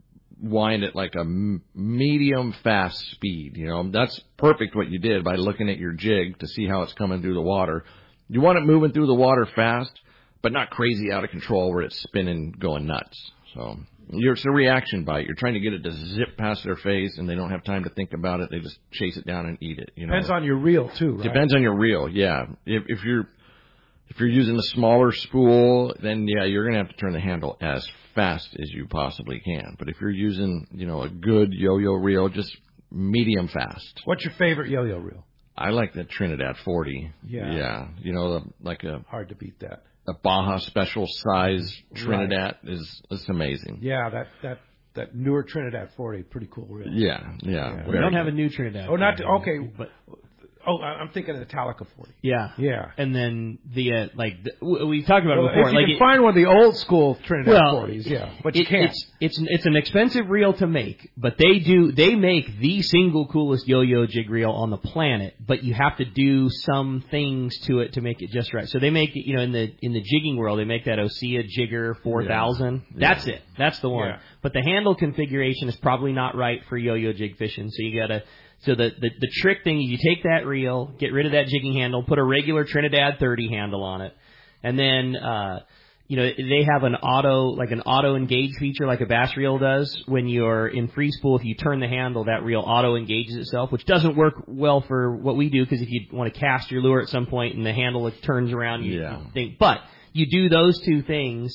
wind it like a m- medium fast speed. You know, that's perfect what you did by looking at your jig to see how it's coming through the water. You want it moving through the water fast, but not crazy out of control where it's spinning, going nuts. So you're, it's a reaction bite. You're trying to get it to zip past their face, and they don't have time to think about it. They just chase it down and eat it. You know, depends on your reel too, right? Depends on your reel, yeah. If, if you're if you're using a smaller spool, then yeah, you're gonna have to turn the handle as fast as you possibly can. But if you're using, you know, a good yo-yo reel, just medium fast. What's your favorite yo-yo reel? I like the Trinidad forty. Yeah, yeah. You know, the, like a hard to beat that. A Baja special size Trinidad right. is is amazing. Yeah, that that that newer Trinidad forty, pretty cool reel. Yeah, yeah. yeah. We don't have a new Trinidad. Oh, not okay, but oh, I'm thinking of the Italica forty. Yeah, yeah. And then the uh, like the, we talked about well, it before. If you like can it, find one of the old school Trinidad well, forties, yeah, but it, you can't. It's it's it's an expensive reel to make, but they do they make the single coolest yo-yo jig reel on the planet. But you have to do some things to it to make it just right. So they make it, you know, in the in the jigging world, they make that Osea Jigger four thousand. Yeah. That's yeah. it. That's the one. Yeah. But the handle configuration is probably not right for yo-yo jig fishing. So you gotta. So the, the the trick thing is you take that reel, get rid of that jigging handle, put a regular Trinidad thirty handle on it, and then uh, you know they have an auto like an auto engage feature like a bass reel does. When you're in free spool, if you turn the handle, that reel auto engages itself, which doesn't work well for what we do because if you want to cast your lure at some point and the handle turns around, you, yeah. you think. But you do those two things.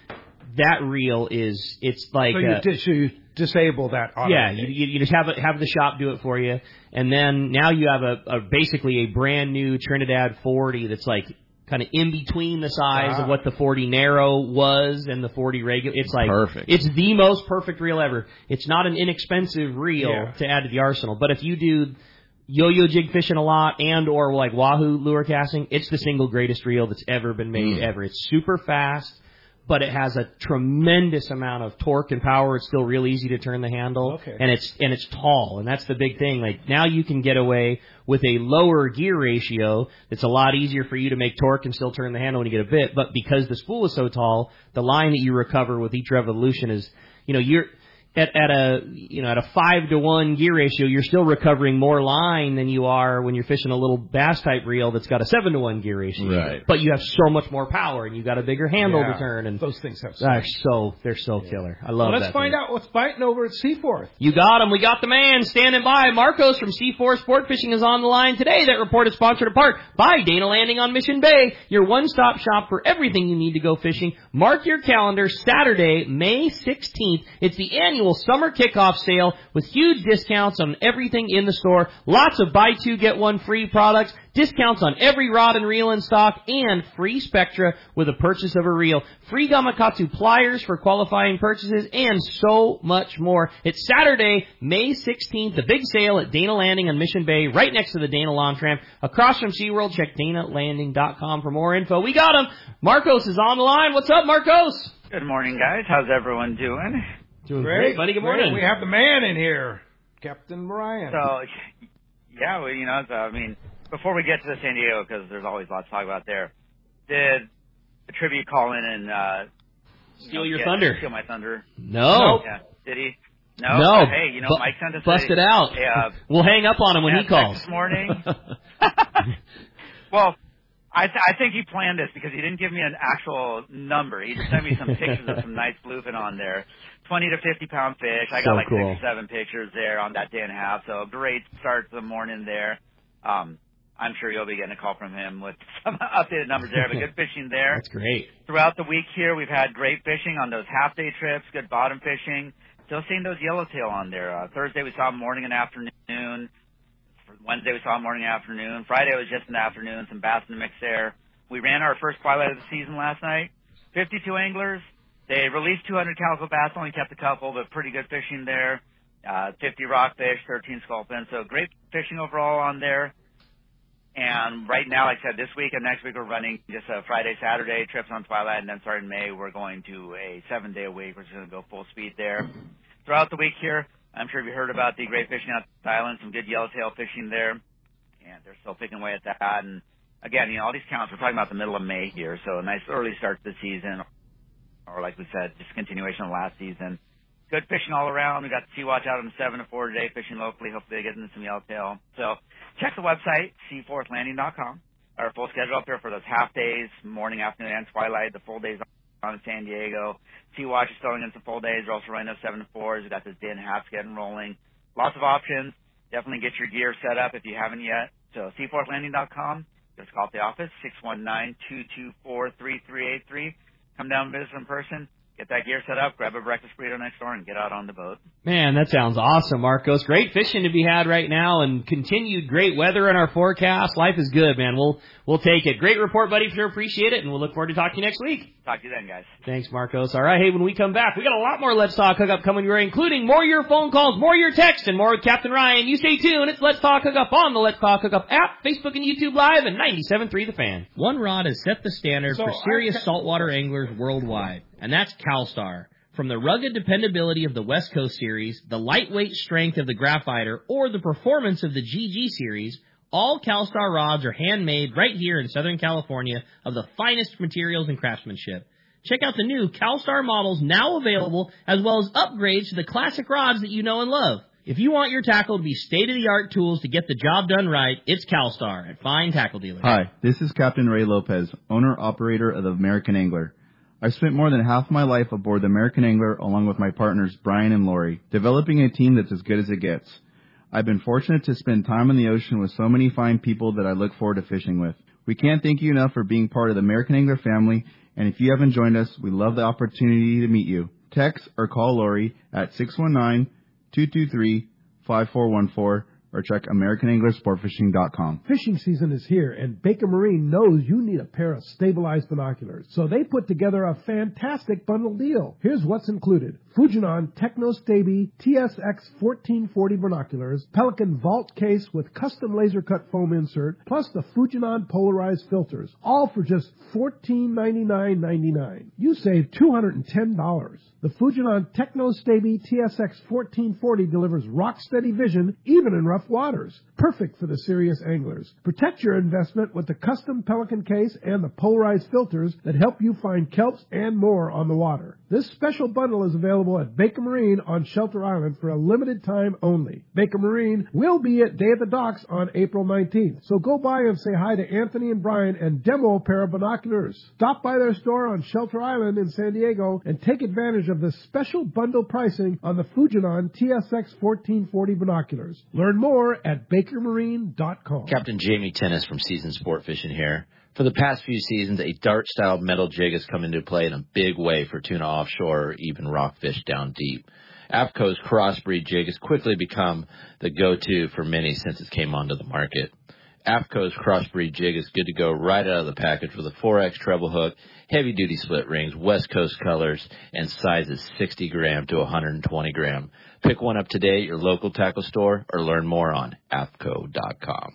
That reel is it's like so you, a, dis- so you disable that auto yeah you, you just have it, have the shop do it for you, and then now you have a, a basically a brand new Trinidad forty that's like kind of in between the size ah. of what the forty narrow was and the forty regular. It's like perfect. It's the most perfect reel ever. It's not an inexpensive reel yeah. to add to the arsenal, but if you do yo-yo jig fishing a lot and or like wahoo lure casting, it's the single greatest reel that's ever been made mm. ever. It's super fast. but it has a tremendous amount of torque and power. It's still real easy to turn the handle, Okay. and it's and it's tall, and that's the big thing. Like now you can get away with a lower gear ratio. It's a lot easier for you to make torque and still turn the handle when you get a bit, but because the spool is so tall, the line that you recover with each revolution is, you know, you're At, at a you know at a five to one gear ratio, you're still recovering more line than you are when you're fishing a little bass type reel that's got a seven to one gear ratio. Right. But you have so much more power, and you got a bigger handle Yeah, to turn. And those things have. They're so they're so yeah. killer. I love well, let's that. find thing. out what's biting over at Seaforth. You got him. We got the man standing by. Marcos from C four Sport Fishing is on the line today. That report is sponsored in part by Dana Landing on Mission Bay, your one-stop shop for everything you need to go fishing. Mark your calendar, Saturday, May sixteenth. It's the annual summer kickoff sale with huge discounts on everything in the store. Lots of buy two, get one free products. Discounts on every rod and reel in stock, and free Spectra with a purchase of a reel. Free Gamakatsu pliers for qualifying purchases, and so much more. It's Saturday, May sixteenth, the big sale at Dana Landing on Mission Bay, right next to the Dana Lawn Tramp, across from SeaWorld. Check dana landing dot com for more info. We got him. Marcos is on the line. What's up, Marcos? Good morning, guys. How's everyone doing? Doing great, great buddy. Good morning. Great. We have the man in here, Captain Brian. So, yeah, well, you know, so, I mean, before we get to the San Diego, because there's always lots to talk about there, did the tribute call in and uh, steal you know, your get, thunder? Steal my thunder? No. Yeah. Did he? No. No. But, hey, you know, Bu- Mike sent us bust a, it out. A, uh, we'll hang up on him when he calls this morning. Well, I, th- I think he planned this because he didn't give me an actual number. He just sent me some pictures of some nice bluefin on there. twenty to fifty pound fish. I got So like cool. six or seven pictures there on that day and a half. So great start to the morning there. Um, I'm sure you'll be getting a call from him with some updated numbers there, but good fishing there. That's great. Throughout the week here, we've had great fishing on those half day trips, good bottom fishing. Still seeing those yellowtail on there. Uh, Thursday we saw morning and afternoon. Wednesday we saw morning and afternoon. Friday was just in the afternoon, some bass in the mix there. We ran our first twilight of the season last night. fifty-two anglers. They released two hundred calico bass, only kept a couple, but pretty good fishing there. Uh, fifty rockfish, thirteen sculpin. So great fishing overall on there. And right now, like I said, this week and next week we're running just a Friday, Saturday trips on twilight, and then starting in May we're going to a seven day a week. We're just going to go full speed there. Throughout the week here, I'm sure you heard about the great fishing out the island, some good yellowtail fishing there, and they're still picking away at that. And again, you know, all these counts, we're talking about the middle of May here, so a nice early start to the season, or like we said, just continuation of last season. Good fishing all around. We got the Sea Watch out on seven to four today, fishing locally. Hopefully they get into some yellowtail. So check the website, sea fourth landing dot com. Our full schedule up there for those half days, morning, afternoon, and twilight. The full days on in San Diego. Sea Watch is throwing in some full days. We're also running those seven to fours. We've got this day and a half getting rolling. Lots of options. Definitely get your gear set up if you haven't yet. So sea fourth landing dot com. Just call up the office, six one nine, two two four, three three eight three. Come down and visit in person. Get that gear set up, grab a breakfast burrito next door, and get out on the boat. Man, that sounds awesome, Marcos. Great fishing to be had right now, and continued great weather in our forecast. Life is good, man. We'll we'll take it. Great report, buddy. Sure appreciate it, and we'll look forward to talking to you next week. Talk to you then, guys. Thanks, Marcos. All right, hey, when we come back, we got a lot more Let's Talk Hookup coming your way, including more your phone calls, more your texts, and more with Captain Ryan. You stay tuned. It's Let's Talk Hookup on the Let's Talk Hookup app, Facebook and YouTube Live, and ninety-seven point three The Fan. One rod has set the standard So for serious I- saltwater anglers worldwide, and that's CalStar. From the rugged dependability of the West Coast Series, the lightweight strength of the Graphiter, or the performance of the G G Series, all CalStar rods are handmade right here in Southern California of the finest materials and craftsmanship. Check out the new CalStar models now available, as well as upgrades to the classic rods that you know and love. If you want your tackle to be state-of-the-art tools to get the job done right, it's CalStar at Fine Tackle Dealers. Hi, this is Captain Ray Lopez, owner-operator of the American Angler. I've spent more than half my life aboard the American Angler along with my partners Brian and Lori, developing a team that's as good as it gets. I've been fortunate to spend time on the ocean with so many fine people that I look forward to fishing with. We can't thank you enough for being part of the American Angler family, and if you haven't joined us, we love the opportunity to meet you. Text or call Lori at six one nine, two two three, five four one four or check American Angler Sport Fishing dot com. Fishing season is here, and Baker Marine knows you need a pair of stabilized binoculars. So they put together a fantastic bundle deal. Here's what's included. Fujinon Technostabi T S X fourteen forty binoculars, Pelican Vault case with custom laser cut foam insert, plus the Fujinon polarized filters, all for just fourteen ninety-nine ninety-nine. You save two hundred ten dollars. The Fujinon Technostabi T S X fourteen forty delivers rock-steady vision even in rough waters. Perfect for the serious anglers. Protect your investment with the custom Pelican case and the polarized filters that help you find kelps and more on the water. This special bundle is available at Baker Marine on Shelter Island for a limited time only. Baker Marine will be at Day at the Docks on April nineteenth. So go by and say hi to Anthony and Brian and demo a pair of binoculars. Stop by their store on Shelter Island in San Diego and take advantage of this special bundle pricing on the Fujinon T S X fourteen forty binoculars. Learn more at Baker Marine dot com. Captain Jamie Tennis from Seasoned Sport Fishing here. For the past few seasons, a dart-style metal jig has come into play in a big way for tuna offshore or even rockfish down deep. AFTCO's Crossbreed jig has quickly become the go-to for many since it came onto the market. AFTCO's Crossbreed jig is good to go right out of the package with a four X treble hook, heavy-duty split rings, West Coast colors, and sizes sixty gram to one hundred twenty gram. Pick one up today at your local tackle store or learn more on A F T C O dot com.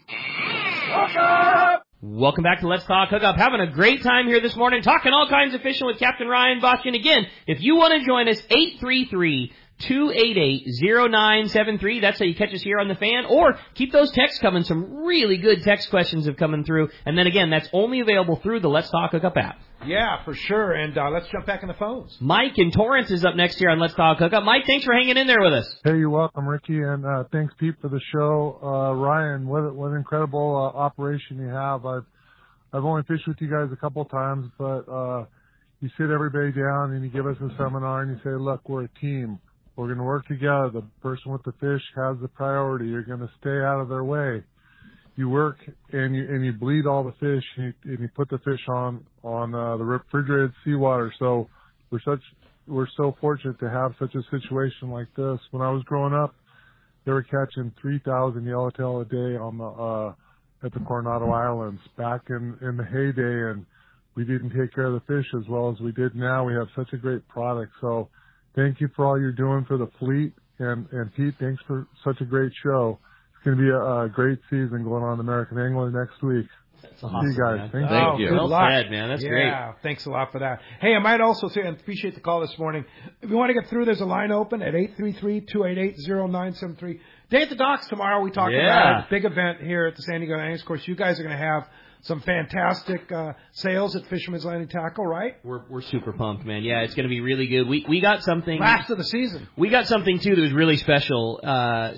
Welcome back to Let's Talk Hookup. Having a great time here this morning, talking all kinds of fishing with Captain Ryan Bosch. And again, if you want to join us, eight three three, two eight eight, zero nine seven three. That's how you catch us here on the Fan. Or keep those texts coming. Some really good text questions have coming through. And then again, that's only available through the Let's Talk Hookup app. Yeah, for sure. And uh, let's jump back in the phones. Mike in Torrance is up next here on Let's Talk Hookup. Mike, thanks for hanging in there with us. Hey, you're welcome, Ricky, and uh, thanks, Pete, for the show. Uh, Ryan, what what an incredible uh, operation you have. I've I've only fished with you guys a couple of times, but uh, you sit everybody down and you give us a seminar and you say, look, we're a team. We're going to work together. The person with the fish has the priority. You're going to stay out of their way. You work and you and you bleed all the fish and you, and you put the fish on on uh, the refrigerated seawater. So we're such we're so fortunate to have such a situation like this. When I was growing up, they were catching three thousand yellowtail a day on the uh, at the Coronado Islands back in in the heyday, and we didn't take care of the fish as well as we did now. We have such a great product. So thank you for all you're doing for the fleet, and and Pete, thanks for such a great show. It's going to be a, a great season going on in American Angler next week. That's awesome, See you guys. man. Thank, Thank you. you. Well said, man. That's yeah, great. Yeah, thanks a lot for that. Hey, I might also say, and appreciate the call this morning. If you want to get through, there's a line open at eight three three, two eight eight, zero nine seven three. Day at the Docks tomorrow. We talked Yeah. about a big event here at the San Diego Landing. Of course, you guys are going to have some fantastic uh, sales at Fisherman's Landing Tackle, right? We're we're super pumped, man. Yeah, it's going to be really good. We we got something Last of the season. We got something too that was really special. Uh,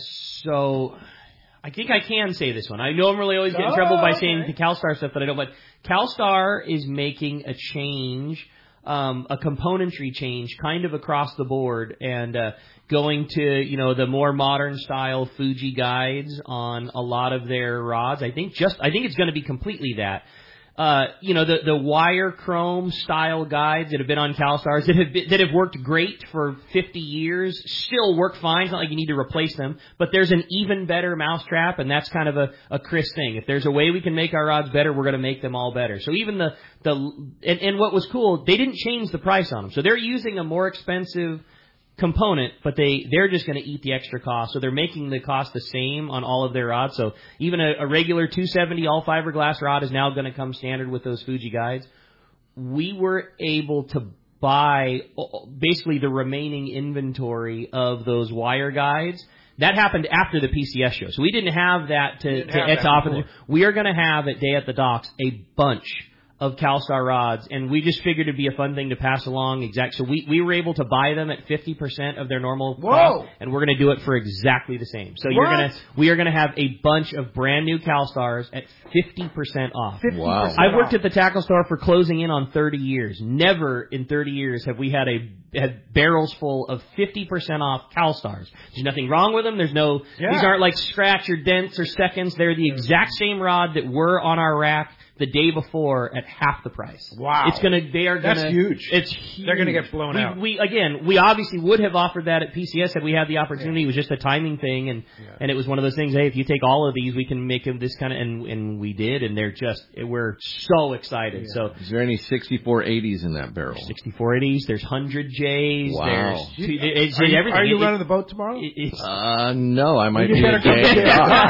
so I think I can say this one. I normally always get in Oh, trouble by okay. saying the CalStar stuff that I don't, but CalStar is making a change, um, a componentry change, kind of across the board, and uh, going to you know the more modern style Fuji guides on a lot of their rods. I think just I think it's going to be completely that. Uh, you know, the, the wire chrome style guides that have been on CalStars that have been, that have worked great for fifty years still work fine. It's not like you need to replace them, but there's an even better mousetrap, and that's kind of a, a Chris thing. If there's a way we can make our rods better, we're going to make them all better. So even the, the, and, and what was cool, they didn't change the price on them. So they're using a more expensive component, but they, they're just going to eat the extra cost. So they're making the cost the same on all of their rods. So even a, a regular two seventy all fiberglass rod is now going to come standard with those Fuji guides. We were able to buy basically the remaining inventory of those wire guides. That happened after the P C S show. So we didn't have that to, to, have to offer. before. We are going to have at Day at the Docks a bunch of CalStar rods, and we just figured it'd be a fun thing to pass along. Exact. So we, we were able to buy them at fifty percent of their normal Whoa. cost, and we're going to do it for exactly the same. So you're What? going to we are going to have a bunch of brand new CalStars at fifty percent off. fifty percent Wow. I've worked off. at the tackle store for closing in on thirty years. Never in thirty years have we had a had barrels full of fifty percent off CalStars. There's nothing wrong with them. There's no Yeah. these aren't like scratch or dents or seconds. They're the exact same rod that were on our rack the day before at half the price. Wow. It's gonna, they are gonna. That's huge. It's huge. They're gonna get blown we, out. We, again, we obviously would have offered that at P C S had we had the opportunity. Yeah. It was just a timing thing, and, yeah. and it was one of those things, hey, if you take all of these, we can make them this kind of, and, and we did, and they're just, we're so excited. Yeah. So, is there any sixty-four eighties in that barrel? sixty-four eighties, there's one hundred J's, wow. there's two, it's, are, you, everything. Are you it, running the boat tomorrow? It, it's, uh, no, I might you be a day.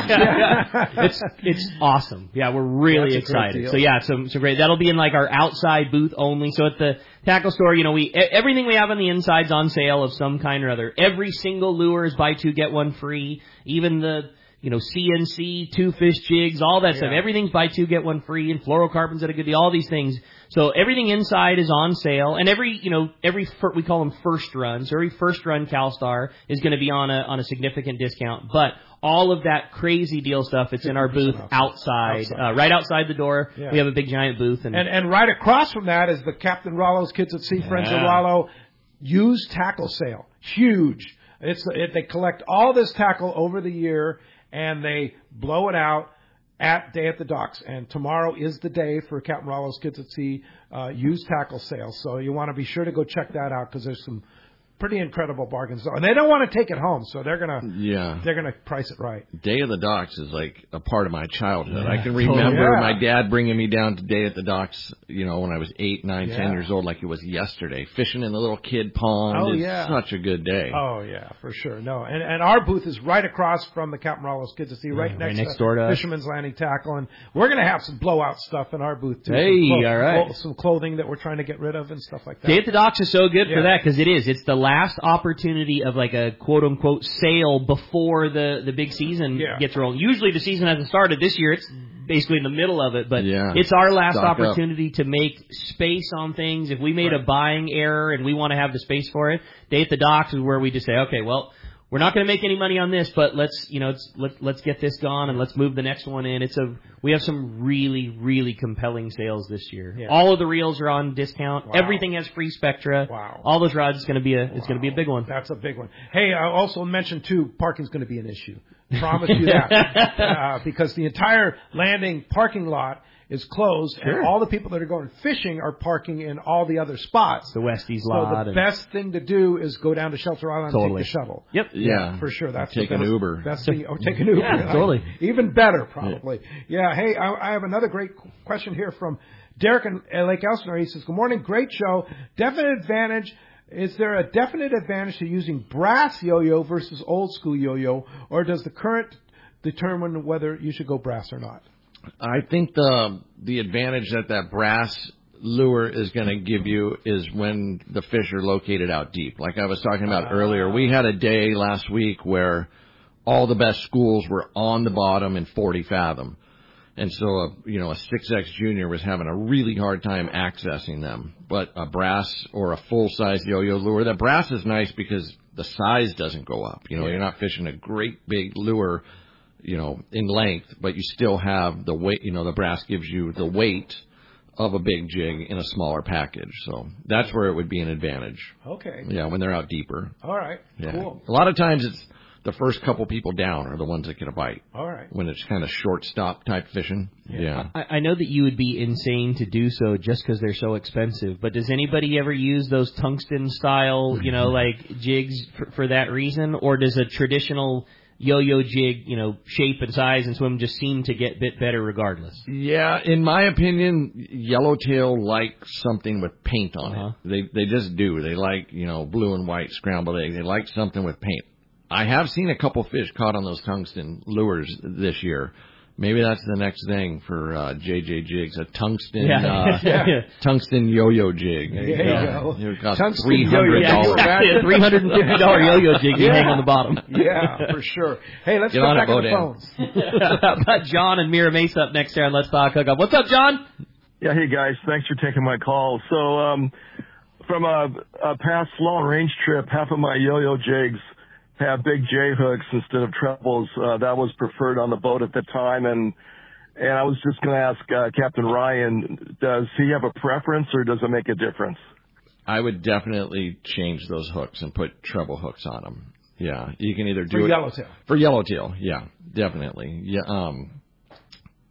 it's, it's awesome. Yeah, we're really That's excited. So yeah, so, so great. That'll be in like our outside booth only. So at the tackle store, you know, we, everything we have on the inside's on sale of some kind or other. Every single lure is buy two, get one free. Even the, you know, C N C, two fish jigs, all that yeah. stuff. Everything's buy two, get one free, and fluorocarbons at a good deal, all these things. So everything inside is on sale, and every, you know, every, fir- we call them first runs, so every first run CalStar is going to be on a, on a significant discount. But all of that crazy deal stuff, it's in our booth outside, outside. Uh, right outside the door. Yeah. We have a big giant booth. And, and, and right across from that is the Captain Rollo's Kids at Sea, yeah. Friends of Rollo used tackle sale. Huge. It's, it, they collect all this tackle over the year, and they blow it out at Day at the Docks. And tomorrow is the day for Captain Rollo's Kids at Sea uh, used tackle sales. So you want to be sure to go check that out because there's some pretty incredible bargains. And they don't want to take it home, so they're gonna yeah they're gonna price it right. Day of the Docks is like a part of my childhood. Yeah. I can remember yeah. my dad bringing me down to Day at the Docks, you know, when I was eight, nine, yeah. ten years old, like it was yesterday. Fishing in the little kid pond. Oh, is yeah. such a good day. Oh yeah, for sure. No, and and our booth is right across from the Captain Rollo's Kids at Sea, right, yeah, next, right next to door to Fisherman's Landing Tackle, and we're gonna have some blowout stuff in our booth too. Hey, some clo- all right. clo- some clothing that we're trying to get rid of and stuff like that. Day at the Docks is so good yeah. for that because it is. It's the last opportunity of like a quote unquote sale before the, the big season yeah. gets rolling. Usually the season hasn't started. This year it's basically in the middle of it, but yeah. it's our last Stock opportunity up. to make space on things. If we made right. a buying error and we want to have the space for it, Day at the Docks is where we just say, okay, well, we're not going to make any money on this, but let's, you know, it's, let, let's get this gone and let's move the next one in. It's a, we have some really, really compelling sales this year. Yeah. All of the reels are on discount. Wow. Everything has free Spectra. Wow. All those rods is going to be a, wow. it's going to be a big one. That's a big one. Hey, I also mentioned too, parking's going to be an issue. Promise you that. uh, because the entire landing parking lot is closed, sure. and all the people that are going fishing are parking in all the other spots. The Westies so lot. So the best thing to do is go down to Shelter Island totally. and take the shuttle. Yep. Yeah, yeah for sure. That's take the best, an Uber. Best thing, or take an Uber. yeah, totally. Even better, probably. Yeah. yeah hey, I, I have another great question here from Derek in uh, Lake Elsinore. He says, "Good morning, great show. Definite advantage." Is there a definite advantage to using brass yo-yo versus old school yo-yo, or does the current determine whether you should go brass or not? I think the the advantage that that brass lure is going to give you is when the fish are located out deep. Like I was talking about uh, earlier, we had a day last week where all the best schools were on the bottom in forty fathom. And so, a, you know, a six X junior was having a really hard time accessing them. But a brass or a full-size yo-yo lure, the brass is nice because the size doesn't go up. You know, yeah. you're not fishing a great big lure, you know, in length, but you still have the weight, you know, the brass gives you the weight of a big jig in a smaller package. So that's where it would be an advantage. Okay. Yeah, when they're out deeper. All right. Yeah. Cool. A lot of times it's the first couple people down are the ones that get a bite. All right. When it's kind of short stop type fishing. Yeah. yeah. I, I know that you would be insane to do so just because they're so expensive, but does anybody ever use those tungsten style, you know, like jigs for, for that reason? Or does a traditional yo-yo jig, you know, shape and size and swim just seem to get a bit better regardless? Yeah, in my opinion, yellowtail like something with paint on uh-huh. it. They they just do. They like, you know, blue and white scrambled egg. They like something with paint. I have seen a couple fish caught on those tungsten lures this year. Maybe that's the next thing for uh, J J Jigs, a tungsten yeah. uh, yeah. tungsten yo-yo jig. There you go. It costs Tungsten three hundred dollars. Yeah, three hundred fifty dollars yo-yo jig you yeah. hang on the bottom. Yeah, for sure. Hey, let's Get go on back it, to the phones. How about John and Mira Mesa up next here on Let's Talk Hookup. What's up, John? Yeah, hey, guys. Thanks for taking my call. So um, from a, a past long range trip, half of my yo-yo jigs have big J hooks instead of trebles. Uh, that was preferred on the boat at the time. And and I was just going to ask uh, Captain Ryan, does he have a preference or does it make a difference? I would definitely change those hooks and put treble hooks on them. Yeah, you can either do for it yellowtail. For yellowtail, yeah, definitely. Yeah, um,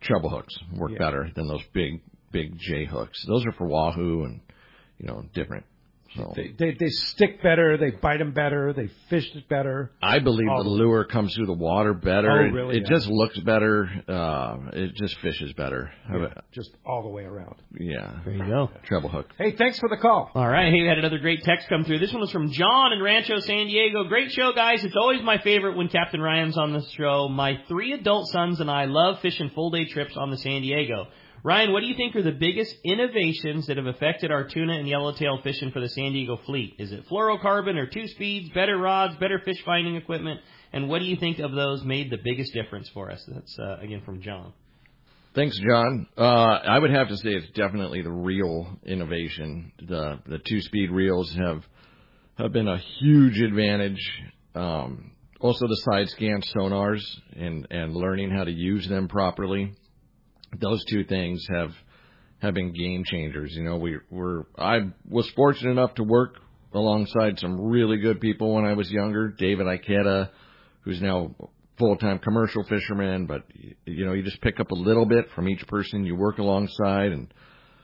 treble hooks work Yeah. better than those big, big J hooks. Those are for wahoo and, you know, different. So They, they they stick better. They bite them better. They fish it better. I believe All the of lure comes through the water better. Oh, It- really? It, Yeah. just looks better. Uh, it just fishes better. Yeah, just all the way around. Yeah. There you go. Treble hook. Hey, thanks for the call. All right. Hey, we had another great text come through. This one was from John in Rancho San Diego. Great show, guys. It's always my favorite when Captain Ryan's on the show. My three adult sons and I love fishing full-day trips on the San Diego. Ryan, what do you think are the biggest innovations that have affected our tuna and yellowtail fishing for the San Diego fleet? Is it fluorocarbon or two speeds, better rods, better fish finding equipment? And what do you think of those made the biggest difference for us? That's, uh, again, from John. Thanks, John. Uh, I would have to say it's definitely the reel innovation. The the two-speed reels have have been a huge advantage. Um, also, the side scan sonars and, and learning how to use them properly. Those two things have have been game changers. You know, we were I was fortunate enough to work alongside some really good people when I was younger. David Ikeda, who's now full-time commercial fisherman, but you know, you just pick up a little bit from each person you work alongside, and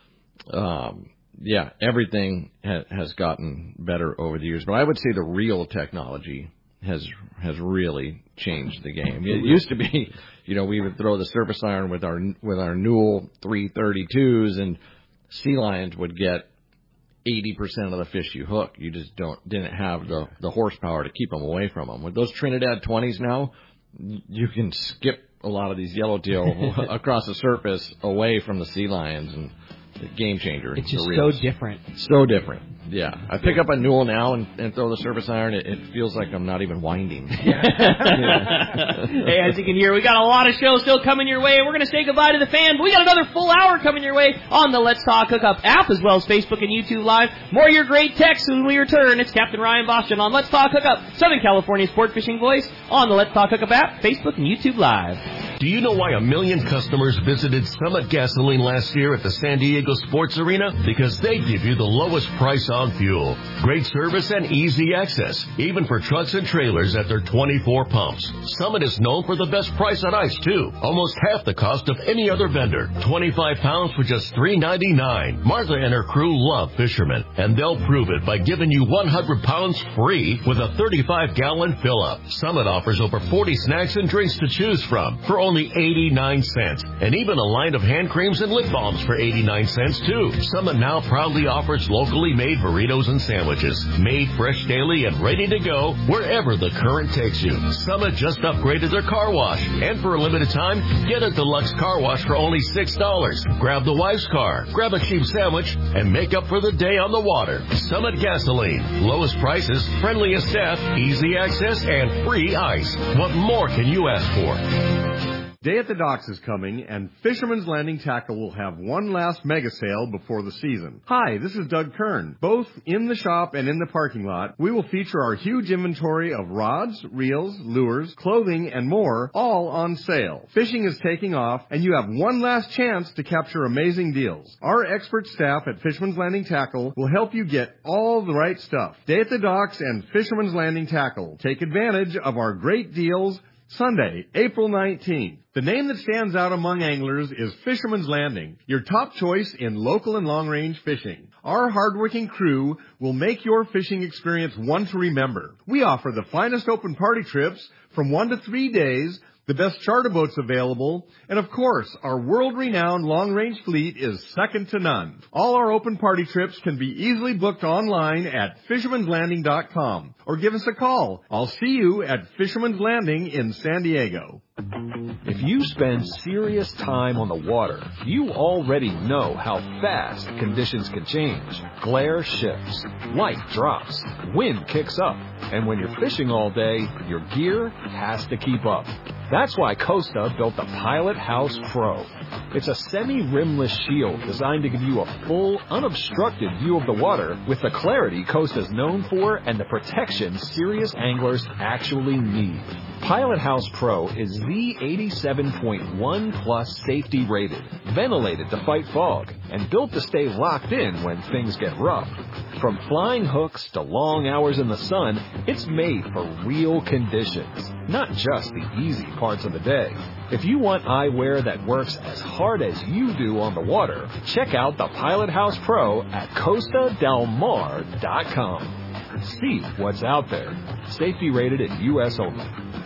um, yeah, everything ha- has gotten better over the years. But I would say the reel technology has has really changed the game. It used to be, you know, we would throw the surface iron with our with our Newell three thirty-twos, and sea lions would get eighty percent of the fish you hook. You just don't didn't have the the horsepower to keep them away from them. With those Trinidad twenties now, you can skip a lot of these yellowtail across the surface away from the sea lions, and the game changer. It's just the so reels. different. So different. Yeah. I pick up a Newell now and, and throw the surface iron. It, it feels like I'm not even winding. Hey, as you can hear, we got a lot of shows still coming your way. We're going to say goodbye to the fan, but we got another full hour coming your way on the Let's Talk Hookup app, as well as Facebook and YouTube Live. More of your great texts when we return. It's Captain Ryan Boston on Let's Talk Hookup, Southern California sport fishing voice, on the Let's Talk Hookup app, Facebook and YouTube Live. Do you know why a million customers visited Summit Gasoline last year at the San Diego Sports Arena? Because they give you the lowest price on fuel, great service, and easy access, even for trucks and trailers at their twenty-four pumps. Summit is known for the best price on ice, too. Almost half the cost of any other vendor. twenty-five pounds for just three ninety-nine. Martha and her crew love fishermen, and they'll prove it by giving you one hundred pounds free with a thirty-five gallon fill-up. Summit offers over forty snacks and drinks to choose from for only eighty-nine cents, and even a line of hand creams and lip balms for eighty-nine cents, too. Summit now proudly offers locally made burritos and sandwiches, made fresh daily and ready to go wherever the current takes you. Summit just upgraded their car wash, and for a limited time, get a deluxe car wash for only six dollars. Grab the wife's car, grab a cheap sandwich, and make up for the day on the water. Summit Gasoline. Lowest prices, friendliest staff, easy access, and free ice. What more can you ask for? Day at the Docks is coming, and Fisherman's Landing Tackle will have one last mega sale before the season. Hi, this is Doug Kern. Both in the shop and in the parking lot, we will feature our huge inventory of rods, reels, lures, clothing, and more, all on sale. Fishing is taking off, and you have one last chance to capture amazing deals. Our expert staff at Fisherman's Landing Tackle will help you get all the right stuff. Day at the Docks and Fisherman's Landing Tackle. Take advantage of our great deals Sunday, April nineteenth. The name that stands out among anglers is Fisherman's Landing, your top choice in local and long-range fishing. Our hardworking crew will make your fishing experience one to remember. We offer the finest open party trips from one to three days, the best charter boats available, and of course, our world-renowned long-range fleet is second to none. All our open party trips can be easily booked online at fishermans landing dot com or give us a call. I'll see you at Fisherman's Landing in San Diego. If you spend serious time on the water, you already know how fast conditions can change. Glare shifts, light drops, wind kicks up, and when you're fishing all day, your gear has to keep up. That's why Costa built the Pilot House Pro. It's a semi-rimless shield designed to give you a full, unobstructed view of the water with the clarity Costa's known for and the protection serious anglers actually need. Pilot House Pro is the eighty-seven point one plus safety rated, ventilated to fight fog, and built to stay locked in when things get rough. From flying hooks to long hours in the sun, it's made for real conditions, not just the easy parts of the day. If you want eyewear that works as hard as you do on the water, check out the Pilot House Pro at Costa Del Mar dot com. See what's out there. Safety rated in U S only.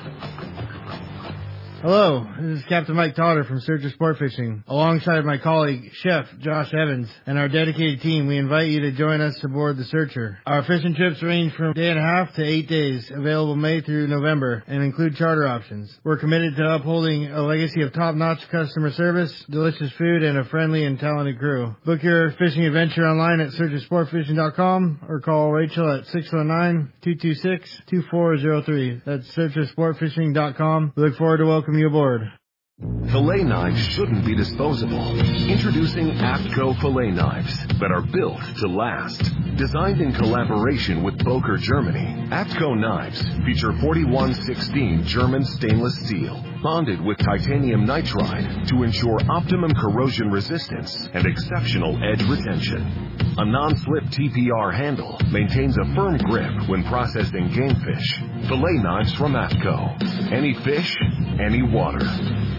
Hello, this is Captain Mike Totter from Searcher Sport Fishing. Alongside my colleague, Chef Josh Evans, and our dedicated team, we invite you to join us aboard the Searcher. Our fishing trips range from a day and a half to eight days, available May through November, and include charter options. We're committed to upholding a legacy of top-notch customer service, delicious food, and a friendly and talented crew. Book your fishing adventure online at searcher sport fishing dot com or call Rachel at six one nine, two two six, two four zero three. That's searcher sport fishing dot com. We look forward to welcoming you aboard. Fillet knives shouldn't be disposable. Introducing APTCO fillet knives that are built to last. Designed in collaboration with Boker, Germany, APTCO knives feature forty-one sixteen German stainless steel, bonded with titanium nitride to ensure optimum corrosion resistance and exceptional edge retention. A non-slip T P R handle maintains a firm grip when processing game fish. Fillet knives from APTCO. Any fish, any water.